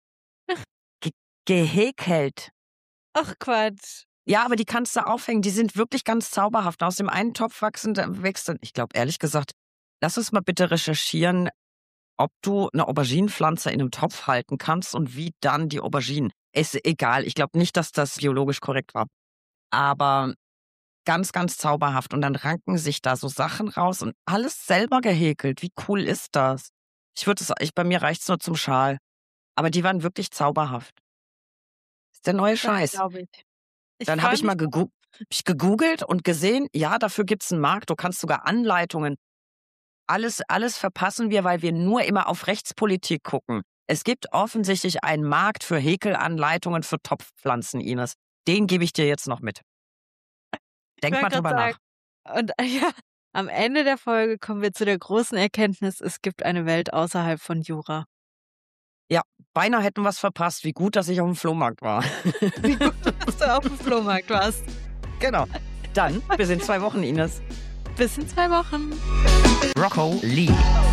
gehäkelt. Ach Quatsch. Ja, aber die kannst du aufhängen, die sind wirklich ganz zauberhaft. Aus dem einen Topf wächst dann, ich glaube ehrlich gesagt, lass uns mal bitte recherchieren, ob du eine Auberginenpflanze in einem Topf halten kannst und wie dann die Auberginen. Ist egal, ich glaube nicht, dass das biologisch korrekt war. Aber ganz, ganz zauberhaft. Und dann ranken sich da so Sachen raus und alles selber gehäkelt. Wie cool ist das? Bei mir reicht's nur zum Schal. Aber die waren wirklich zauberhaft. Ist der neue Scheiß. Glaube ich. Dann habe ich mal gegoogelt und gesehen, ja, dafür gibt's einen Markt. Du kannst sogar Anleitungen. Alles verpassen wir, weil wir nur immer auf Rechtspolitik gucken. Es gibt offensichtlich einen Markt für Häkelanleitungen für Topfpflanzen, Ines. Den gebe ich dir jetzt noch mit. Denk mal drüber nach. Und ja, am Ende der Folge kommen wir zu der großen Erkenntnis, es gibt eine Welt außerhalb von Jura. Ja, beinahe hätten wir es verpasst. Wie gut, dass ich auf dem Flohmarkt war. Wie gut, dass du auf dem Flohmarkt warst. Genau. Dann, bis in 2 Wochen, Ines. Bis in 2 Wochen. Rocco Lee.